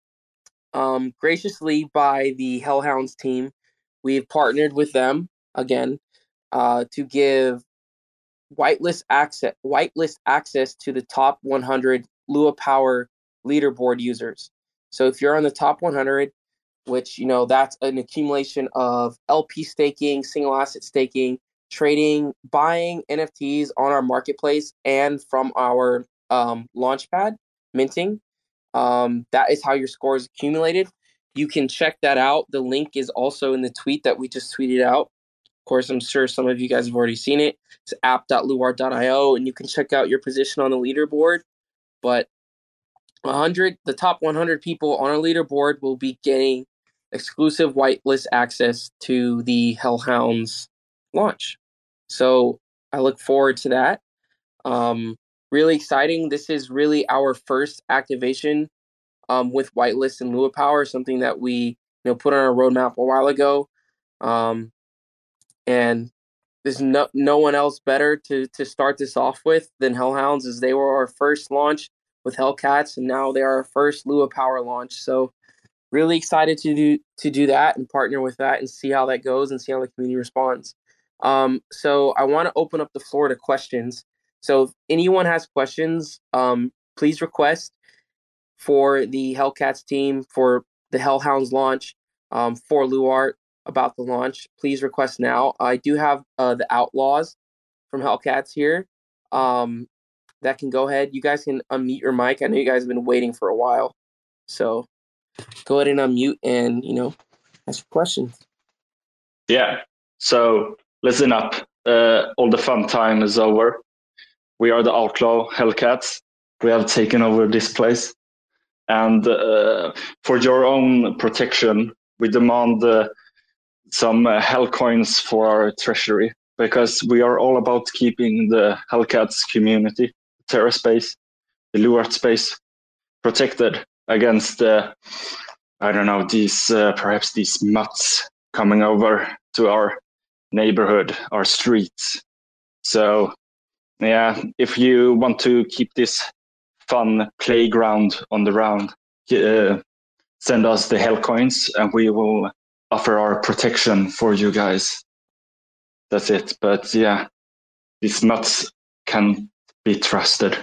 um, graciously by the Hellhounds team, we've partnered with them again uh, to give whitelist access whitelist access to the top one hundred Lua Power leaderboard users. So if you're on the top one hundred, which, you know, that's an accumulation of L P staking, single asset staking, trading, buying N F Ts on our marketplace and from our um, launchpad, minting. Um, that is how your score is accumulated. You can check that out. The link is also in the tweet that we just tweeted out. Of course, I'm sure some of you guys have already seen it. It's app dot luart dot io, and you can check out your position on the leaderboard. But one hundred, the top one hundred people on our leaderboard will be getting exclusive whitelist access to the Hellhounds launch. So I look forward to that. Um, really exciting. This is really our first activation um, with whitelist and Lua Power, something that we you know put on our roadmap a while ago. Um, and there's no no one else better to to start this off with than Hellhounds, as they were our first launch with Hellcats, and now they are our first Lua Power launch. So really excited to do to do that and partner with that and see how that goes and see how the community responds. Um, so I want to open up the floor to questions. So if anyone has questions, um, please request for the Hellcats team, for the Hellhounds launch, um, for Luart about the launch. Please request now. I do have uh, the Outlaws from Hellcats here um, that can go ahead. You guys can unmute your mic. I know you guys have been waiting for a while. So go ahead and unmute and, you know, ask questions. Yeah. So listen up. Uh, all the fun time is over. We are the Outlaw Hellcats. We have taken over this place. And uh, for your own protection, we demand uh, some uh, Hell coins for our treasury, because we are all about keeping the Hellcats community, Terra space, the Luart space, protected against, uh, I don't know, these uh, perhaps these mutts coming over to our neighborhood, our streets. So, yeah, if you want to keep this fun playground on the round, uh, send us the Hell coins and we will offer our protection for you guys. That's it. But yeah, these nuts can be trusted.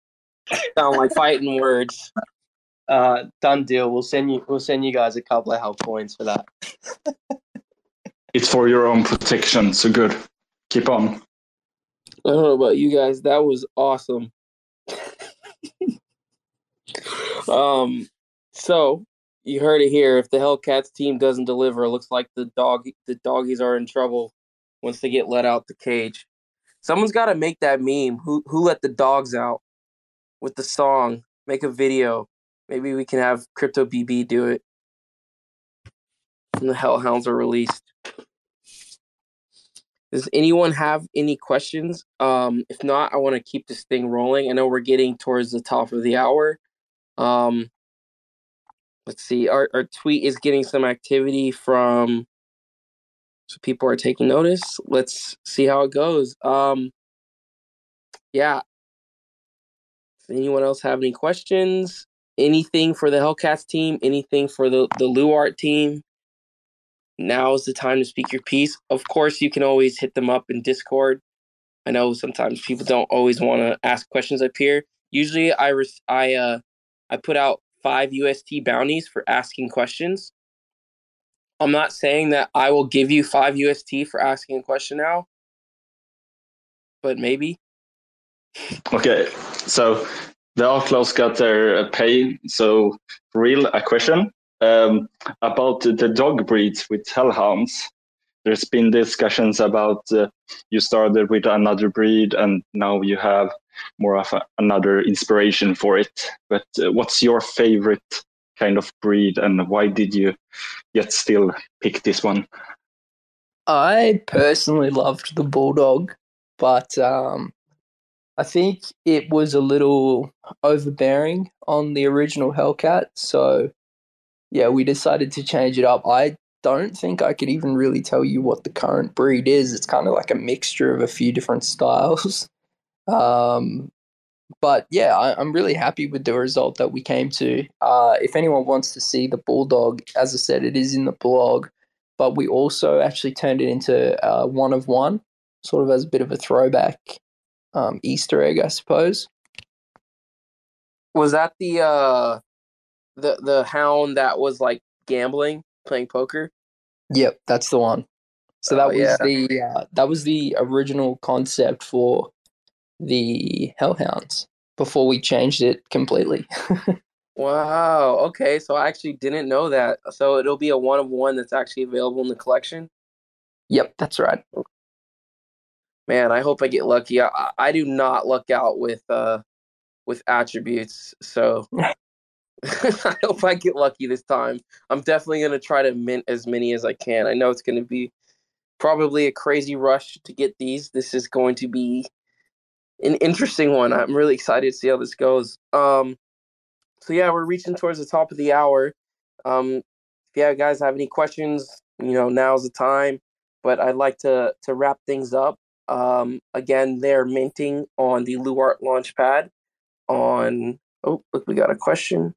Sound like fighting words. Uh, done deal. We'll send you. We'll send you guys a couple of Hell coins for that. It's for your own protection. So good. Keep on. I don't know about you guys. That was awesome. um, so You heard it here. If the Hellcats team doesn't deliver, it looks like the dog the doggies are in trouble once they get let out the cage. Someone's got to make that meme. Who who let the dogs out with the song? Make a video. Maybe we can have Crypto B B do it when the Hellhounds are released. Does anyone have any questions? Um, if not, I want to keep this thing rolling. I know we're getting towards the top of the hour. Um, let's see. Our our tweet is getting some activity from, so people are taking notice. Let's see how it goes. Um, yeah. Does anyone else have any questions? Anything for the Hellcats team? Anything for the the Luart team? Now is the time to speak your piece. Of course, you can always hit them up in Discord. I know sometimes people don't always want to ask questions up here. Usually, I res- I uh I put out five U S T bounties for asking questions. I'm not saying that I will give you five U S T for asking a question now, but maybe. Okay, so the Outlaws got their uh, pay. So, for real, a question um, about the dog breeds with Hellhounds. There's been discussions about uh, you started with another breed and now you have more of a, another inspiration for it. But uh, what's your favorite kind of breed and why did you yet still pick this one? I personally loved the Bulldog, but um, I think it was a little overbearing on the original Hellcat. So, yeah, we decided to change it up. I don't think I could even really tell you what the current breed is. It's kind of like a mixture of a few different styles. Um, but yeah, I, I'm really happy with the result that we came to. Uh, if anyone wants to see the Bulldog, as I said, it is in the blog. But we also actually turned it into uh, one of one, sort of as a bit of a throwback um, Easter egg, I suppose. Was that the uh the the hound that was like gambling, playing poker? Yep, that's the one. So that Oh, was yeah. the uh, that was the original concept for the Hellhounds before we changed it completely. Wow. Okay, so I actually didn't know that. So it'll be a one of one that's actually available in the collection. Yep, that's right. Man, I hope I get lucky. I, I do not luck out with uh with attributes, so I hope I get lucky this time. I'm definitely gonna try to mint as many as I can. I know it's gonna be probably a crazy rush to get these. This is going to be an interesting one. I'm really excited to see how this goes. Um, so yeah, we're reaching towards the top of the hour. Um, if you guys have any questions, you know, now's the time. But I'd like to to wrap things up. Um, again, they're minting on the Luart Launchpad on. Oh, look, we got a question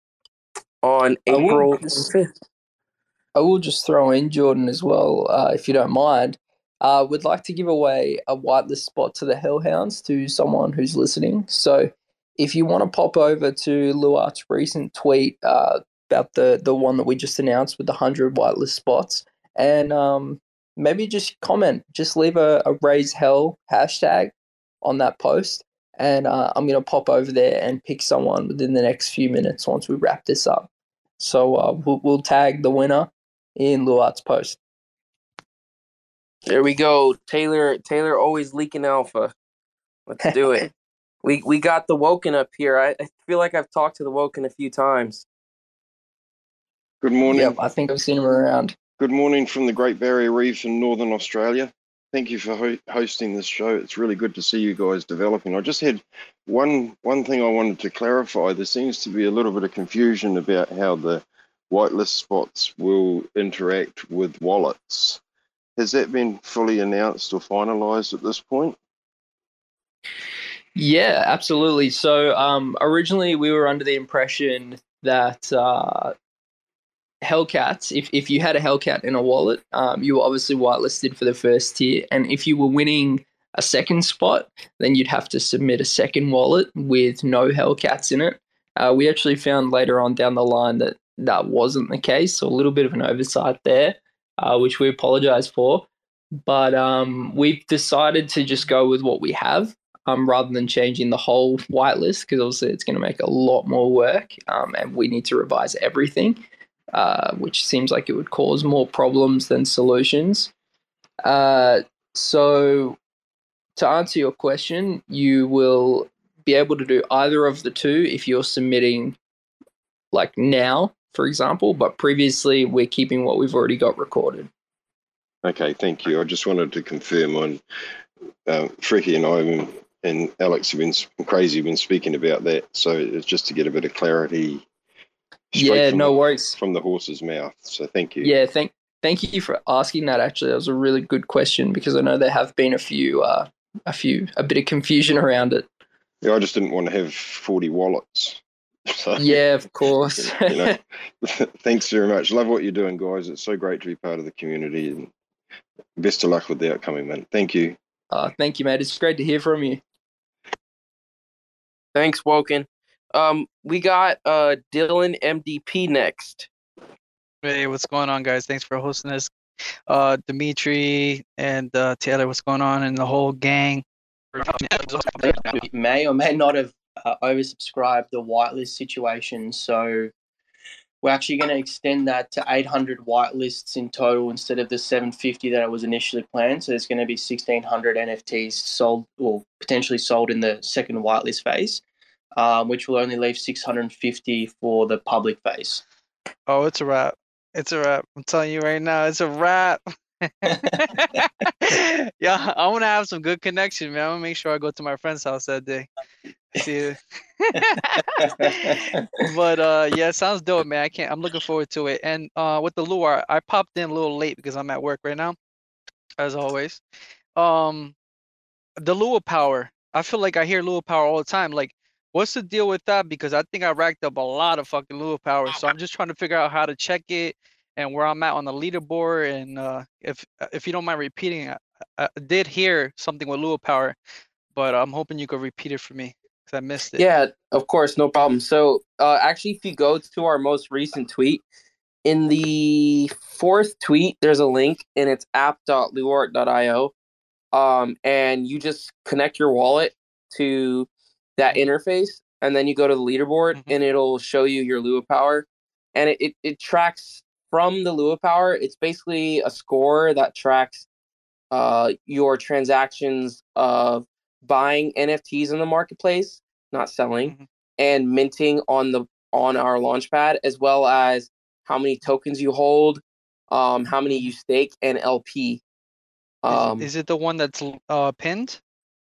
on April fifth. I will just throw in, Jordan, as well, uh, if you don't mind. Uh, would like to give away a whitelist spot to the Hellhounds to someone who's listening. So if you want to pop over to Luart's recent tweet uh, about the, the one that we just announced with the one hundred whitelist spots, and um, maybe just comment, just leave a, a raise hell hashtag on that post, and uh, I'm going to pop over there and pick someone within the next few minutes once we wrap this up. So uh, we'll, we'll tag the winner in Luart's post. There we go. Taylor Taylor always leaking alpha. Let's do it. we we got the Woken up here. I, I feel like I've talked to the Woken a few times. Good morning. Yep, I think I've seen him around. Good morning from the Great Barrier Reef in Northern Australia. Thank you for ho- hosting this show. It's really good to see you guys developing. I just had one one thing I wanted to clarify. There seems to be a little bit of confusion about how the whitelist spots will interact with wallets. Has that been fully announced or finalised at this point? Yeah, absolutely. So um, originally we were under the impression that uh, Hellcats, if, if you had a Hellcat in a wallet, um, you were obviously whitelisted for the first tier. And if you were winning a second spot, then you'd have to submit a second wallet with no Hellcats in it. Uh, we actually found later on down the line that that wasn't the case, so a little bit of an oversight there, uh, which we apologize for. But um, we've decided to just go with what we have um, rather than changing the whole whitelist, because obviously it's going to make a lot more work um, and we need to revise everything. uh, which seems like it would cause more problems than solutions. Uh, so to answer your question, you will be able to do either of the two if you're submitting like now, for example, but previously we're keeping what we've already got recorded. Okay, thank you. I just wanted to confirm on uh, Freaky and I and Alex have been crazy, been speaking about that. So it's just to get a bit of clarity. Yeah, no the, worries. From the horse's mouth. So thank you. Yeah, thank thank you for asking that. Actually, that was a really good question because I know there have been a few, uh, a few, a bit of confusion around it. Yeah, I just didn't want to have forty wallets. So, yeah, of course. you know, thanks very much. Love what you're doing, guys. It's so great to be part of the community, and best of luck with the upcoming man. Thank you. Uh, thank you, mate. It's great to hear from you. Thanks, Woken. Um, we got uh Dylan M D P next. Hey, what's going on, guys? Thanks for hosting this. Uh, Dimitri and uh, Taylor, what's going on, and the whole gang. May or may not have uh, oversubscribed the whitelist situation, so we're actually going to extend that to eight hundred whitelists in total instead of the seven hundred fifty that it was initially planned. So there's going to be sixteen hundred N F Ts sold or potentially sold in the second whitelist phase, um, which will only leave six hundred fifty for the public phase. Oh, it's a wrap. It's a wrap. I'm telling you right now, it's a wrap. Yeah, I want to have some good connection, man. I want to make sure I go to my friend's house that day. See but uh yeah, it sounds dope, man. I can't I'm looking forward to it. And uh with the lure, I popped in a little late because I'm at work right now, as always. Um the lure power. I feel like I hear lure power all the time. Like, what's the deal with that? Because I think I racked up a lot of fucking lure power. So I'm just trying to figure out how to check it and where I'm at on the leaderboard. And uh if if you don't mind repeating, I, I did hear something with lure power, but I'm hoping you could repeat it for me. I missed it. Yeah, of course, no problem. So, uh, actually, if you go to our most recent tweet, in the fourth tweet, there's a link, and it's app dot luart dot io, um, and you just connect your wallet to that interface, and then you go to the leaderboard, mm-hmm. and it'll show you your Lua power, and it, it, it tracks from the Lua power. It's basically a score that tracks uh, your transactions of buying N F Ts in the marketplace, not selling, mm-hmm. and minting on the on our launchpad, as well as how many tokens you hold, um, how many you stake, and L P. Um, is, is it the one that's uh, pinned?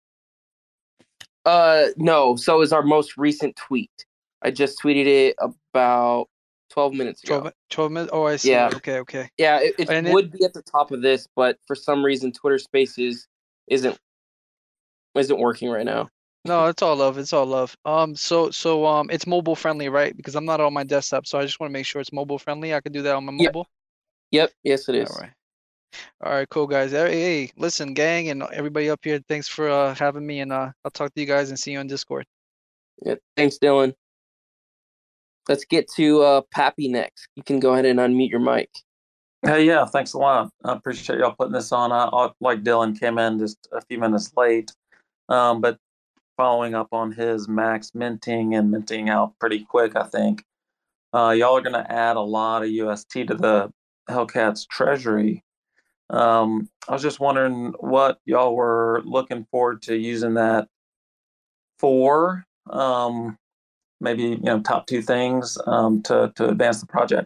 Uh, no. So it's our most recent tweet. I just tweeted it about twelve minutes ago. twelve, twelve minutes? Oh, I see. Yeah. Okay, okay. Yeah, it, it would it, be at the top of this, but for some reason, Twitter Spaces isn't isn't working right now. No, it's all love. It's all love. Um, so so um, it's mobile friendly, right? Because I'm not on my desktop, so I just want to make sure it's mobile friendly. I can do that on my mobile. Yep. yep. Yes, it is. All right. All right, cool guys. Hey, hey, listen, gang, and everybody up here. Thanks for uh, having me, and uh, I'll talk to you guys and see you on Discord. Yeah. Thanks, Dylan. Let's get to uh, Pappy next. You can go ahead and unmute your mic. Hey, yeah, thanks a lot. I appreciate y'all putting this on. I, I like Dylan came in just a few minutes late, um, but following up on his max minting and minting out pretty quick, I think uh, y'all are going to add a lot of U S T to the Hellcats treasury. Um, I was just wondering what y'all were looking forward to using that for. Um, maybe you know top two things um, to to advance the project.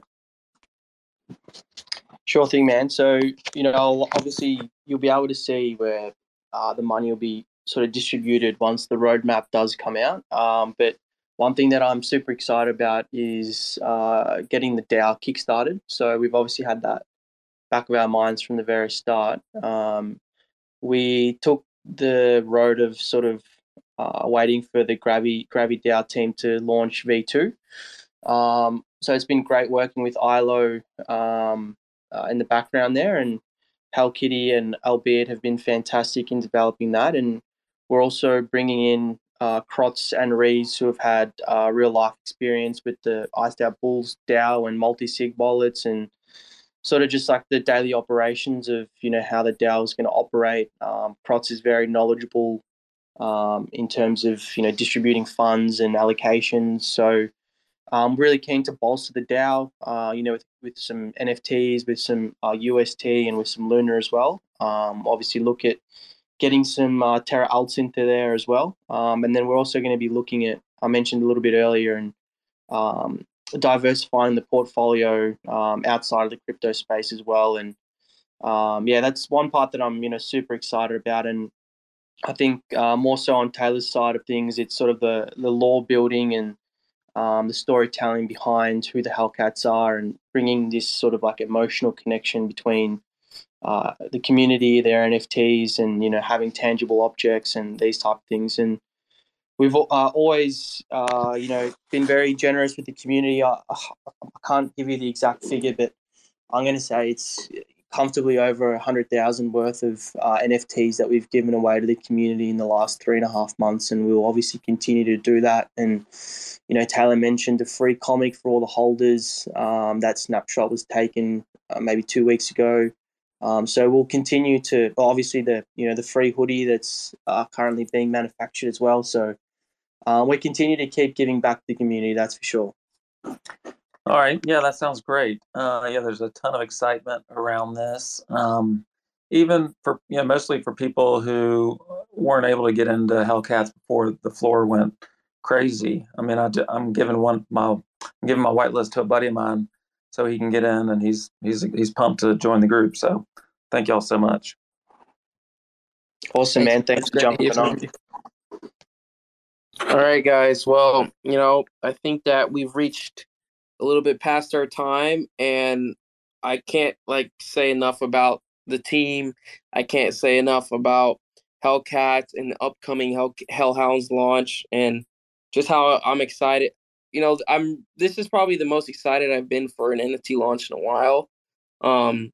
Sure thing, man. So, you know, I'll, obviously you'll be able to see where uh, the money will be sort of distributed once the roadmap does come out. Um, but one thing that I'm super excited about is uh, getting the DAO kickstarted. So we've obviously had that back of our minds from the very start. Um, we took the road of sort of uh, waiting for the Gravy, Gravy DAO team to launch V two. Um, so it's been great working with I L O um, uh, in the background there, and Hell Kitty and Albeit have been fantastic in developing that. And we're also bringing in uh, Krotz and Rees, who have had uh, real life experience with the Iced Out Bulls DAO and multi-sig wallets, and sort of just like the daily operations of, you know, how the DAO is going to operate. Um, Krotz is very knowledgeable um, in terms of, you know, distributing funds and allocations. So I'm really keen to bolster the DAO, uh, you know, with, with some N F Ts, with some uh, U S T, and with some Luna as well. Um, obviously, look at getting some uh, Terra alts into there as well. Um, and then we're also going to be looking at, I mentioned a little bit earlier, and um, diversifying the portfolio um, outside of the crypto space as well. And um, yeah, that's one part that I'm, you know, super excited about. And I think uh, more so on Taylor's side of things, it's sort of the, the lore building and um, the storytelling behind who the Hellcats are, and bringing this sort of like emotional connection between uh, the community, their N F Ts, and, you know, having tangible objects and these type of things. And we've uh, always, uh, you know, been very generous with the community. I, I can't give you the exact figure, but I'm going to say it's comfortably over one hundred thousand worth of uh, N F Ts that we've given away to the community in the last three and a half months, and we'll obviously continue to do that. And, you know, Taylor mentioned a free comic for all the holders. Um, that snapshot was taken uh, maybe two weeks ago. Um, so we'll continue to, obviously, the, you know, the free hoodie that's uh, currently being manufactured as well. So uh, we continue to keep giving back to the community, that's for sure. All right. Yeah, that sounds great. Uh, yeah, there's a ton of excitement around this. Um, even for, you know, mostly for people who weren't able to get into Hellcats before the floor went crazy. I mean, I, I'm giving one, my, I'm giving my whitelist to a buddy of mine so he can get in, and he's, he's, he's pumped to join the group. So thank y'all so much. Awesome, man. Thanks for jumping on. All right, guys. Well, you know, I think that we've reached a little bit past our time, and I can't like say enough about the team. I can't say enough about Hellcats and the upcoming Hell Hellhounds launch, and just how I'm excited. You know, I'm. This is probably the most excited I've been for an N F T launch in a while. Um,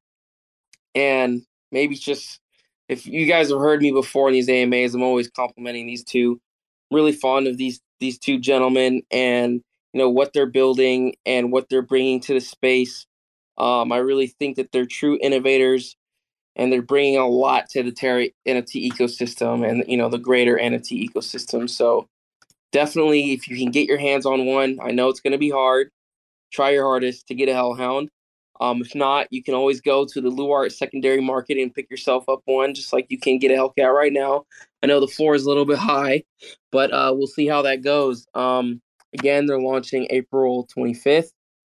and maybe just if you guys have heard me before in these A M As, I'm always complimenting these two. Really fond of these these two gentlemen, and you know what they're building and what they're bringing to the space. Um, I really think that they're true innovators, and they're bringing a lot to the Terra N F T ecosystem and, you know, the greater N F T ecosystem. So definitely, if you can get your hands on one, I know it's going to be hard. Try your hardest to get a Hellhound. Um, if not, you can always go to the Luart secondary market and pick yourself up one, just like you can get a Hellcat right now. I know the floor is a little bit high, but uh, we'll see how that goes. Um, Again, they're launching April twenty-fifth.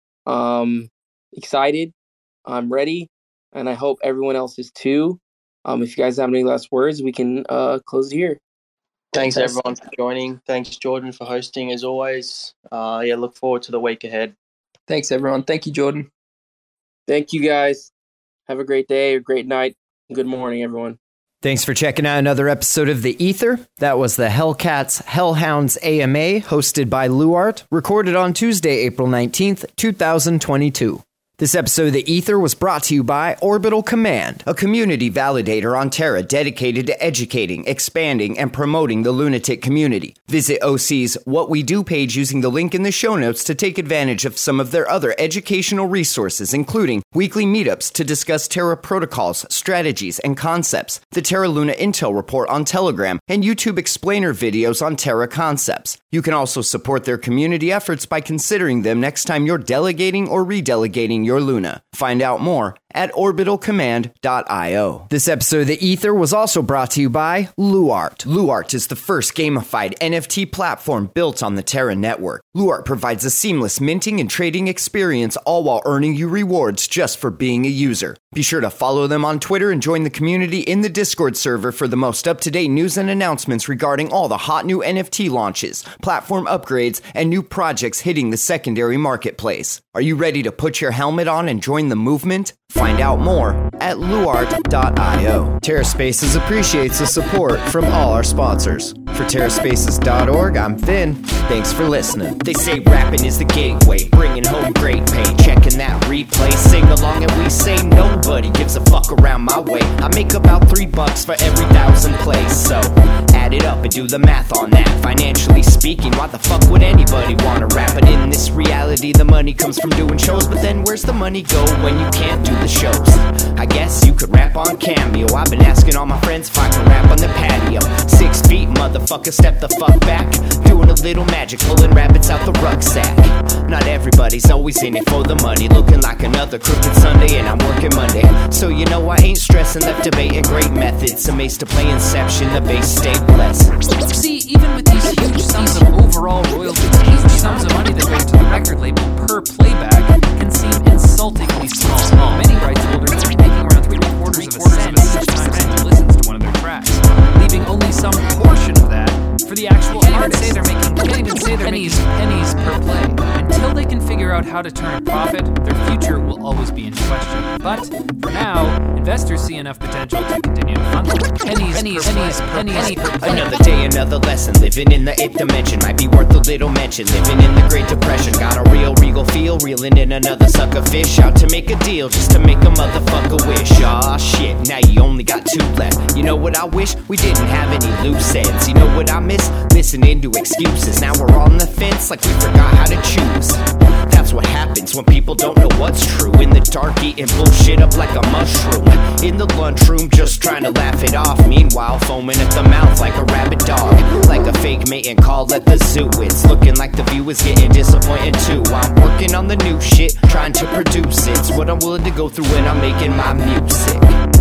Um, excited. I'm ready. And I hope everyone else is too. Um, if you guys have any last words, we can uh, close here. Thanks, everyone, for joining. Thanks, Jordan, for hosting, as always. Uh, yeah, look forward to the week ahead. Thanks, everyone. Thank you, Jordan. Thank you, guys. Have a great day or great night. Good morning, everyone. Thanks for checking out another episode of The Ether. That was the Hellcats Hellhounds A M A, hosted by Luart, recorded on Tuesday, April nineteenth, two thousand twenty-two. This episode of The Ether was brought to you by Orbital Command, a community validator on Terra dedicated to educating, expanding, and promoting the lunatic community. Visit O C's What We Do page using the link in the show notes to take advantage of some of their other educational resources, including weekly meetups to discuss Terra protocols, strategies, and concepts, the Terra Luna Intel Report on Telegram, and YouTube explainer videos on Terra concepts. You can also support their community efforts by considering them next time you're delegating or redelegating your Luna. Find out more at orbital command dot io. This episode of The Ether was also brought to you by Luart. Luart is the first gamified N F T platform built on the Terra network. Luart provides a seamless minting and trading experience, all while earning you rewards just for being a user. Be sure to follow them on Twitter and join the community in the Discord server for the most up-to-date news and announcements regarding all the hot new N F T launches, platform upgrades, and new projects hitting the secondary marketplace. Are you ready to put your helmet on and join the movement? Find out more at luart dot io. TerraSpaces appreciates the support from all our sponsors. For terra spaces dot org, I'm Finn. Thanks for listening. They say rapping is the gateway, bringing home great pay. Checking that replay, sing along and we say nobody gives a fuck around my way. I make about three bucks for every thousand plays, so add it up and do the math on that. Financially speaking, why the fuck would anybody wanna rap? But in this reality, the money comes from doing shows. But then where's the money go when you can't do the shows? I guess you could rap on Cameo. I've been asking all my friends if I can rap on the patio. Six feet, motherfucker, step the fuck back. Doing a little magic, pulling rabbits out the rucksack. Not everybody's always in it for the money. Looking like another crooked Sunday and I'm working Monday. So you know I ain't stressing, left debating great methods. Amazed to play Inception, the bass stayed blessed. See, even with these huge sums of overall royalties, huge sums of money that goes to the record label per playback can seem insultingly small. small. Many rights holders are making around three quarters of a cent each time someone listens to one of their tracks, leaving only some portion of that for the actual artist. Say they're making, can't even say they're pennies, making pennies per play. Until they can figure out how to turn a profit, their future will always be in question. But for now, investors see enough potential to continue to fund them. Pennies, pennies, per pennies, play. pennies, pennies per play. Another day, another lesson. Living in the eighth dimension might be worth a little mention. Living in the Great Depression, got a real regal feel. Reeling in another sucker fish, out to make a deal just to make a motherfucker wish. Aw shit, now you only got two left. You know what I wish? We didn't have any loose ends. You know what I miss? Listening to excuses. Now we're on the fence like we forgot how to choose. That's what happens when people don't know what's true. In the dark, eating bullshit up like a mushroom. In the lunchroom, just trying to laugh it off. Meanwhile, foaming at the mouth like a rabid dog. Like a fake mating call at the zoo. It's looking like the view is getting disappointing too. I'm working on the new shit, trying to produce it. It's what I'm willing to go through when I'm making my music.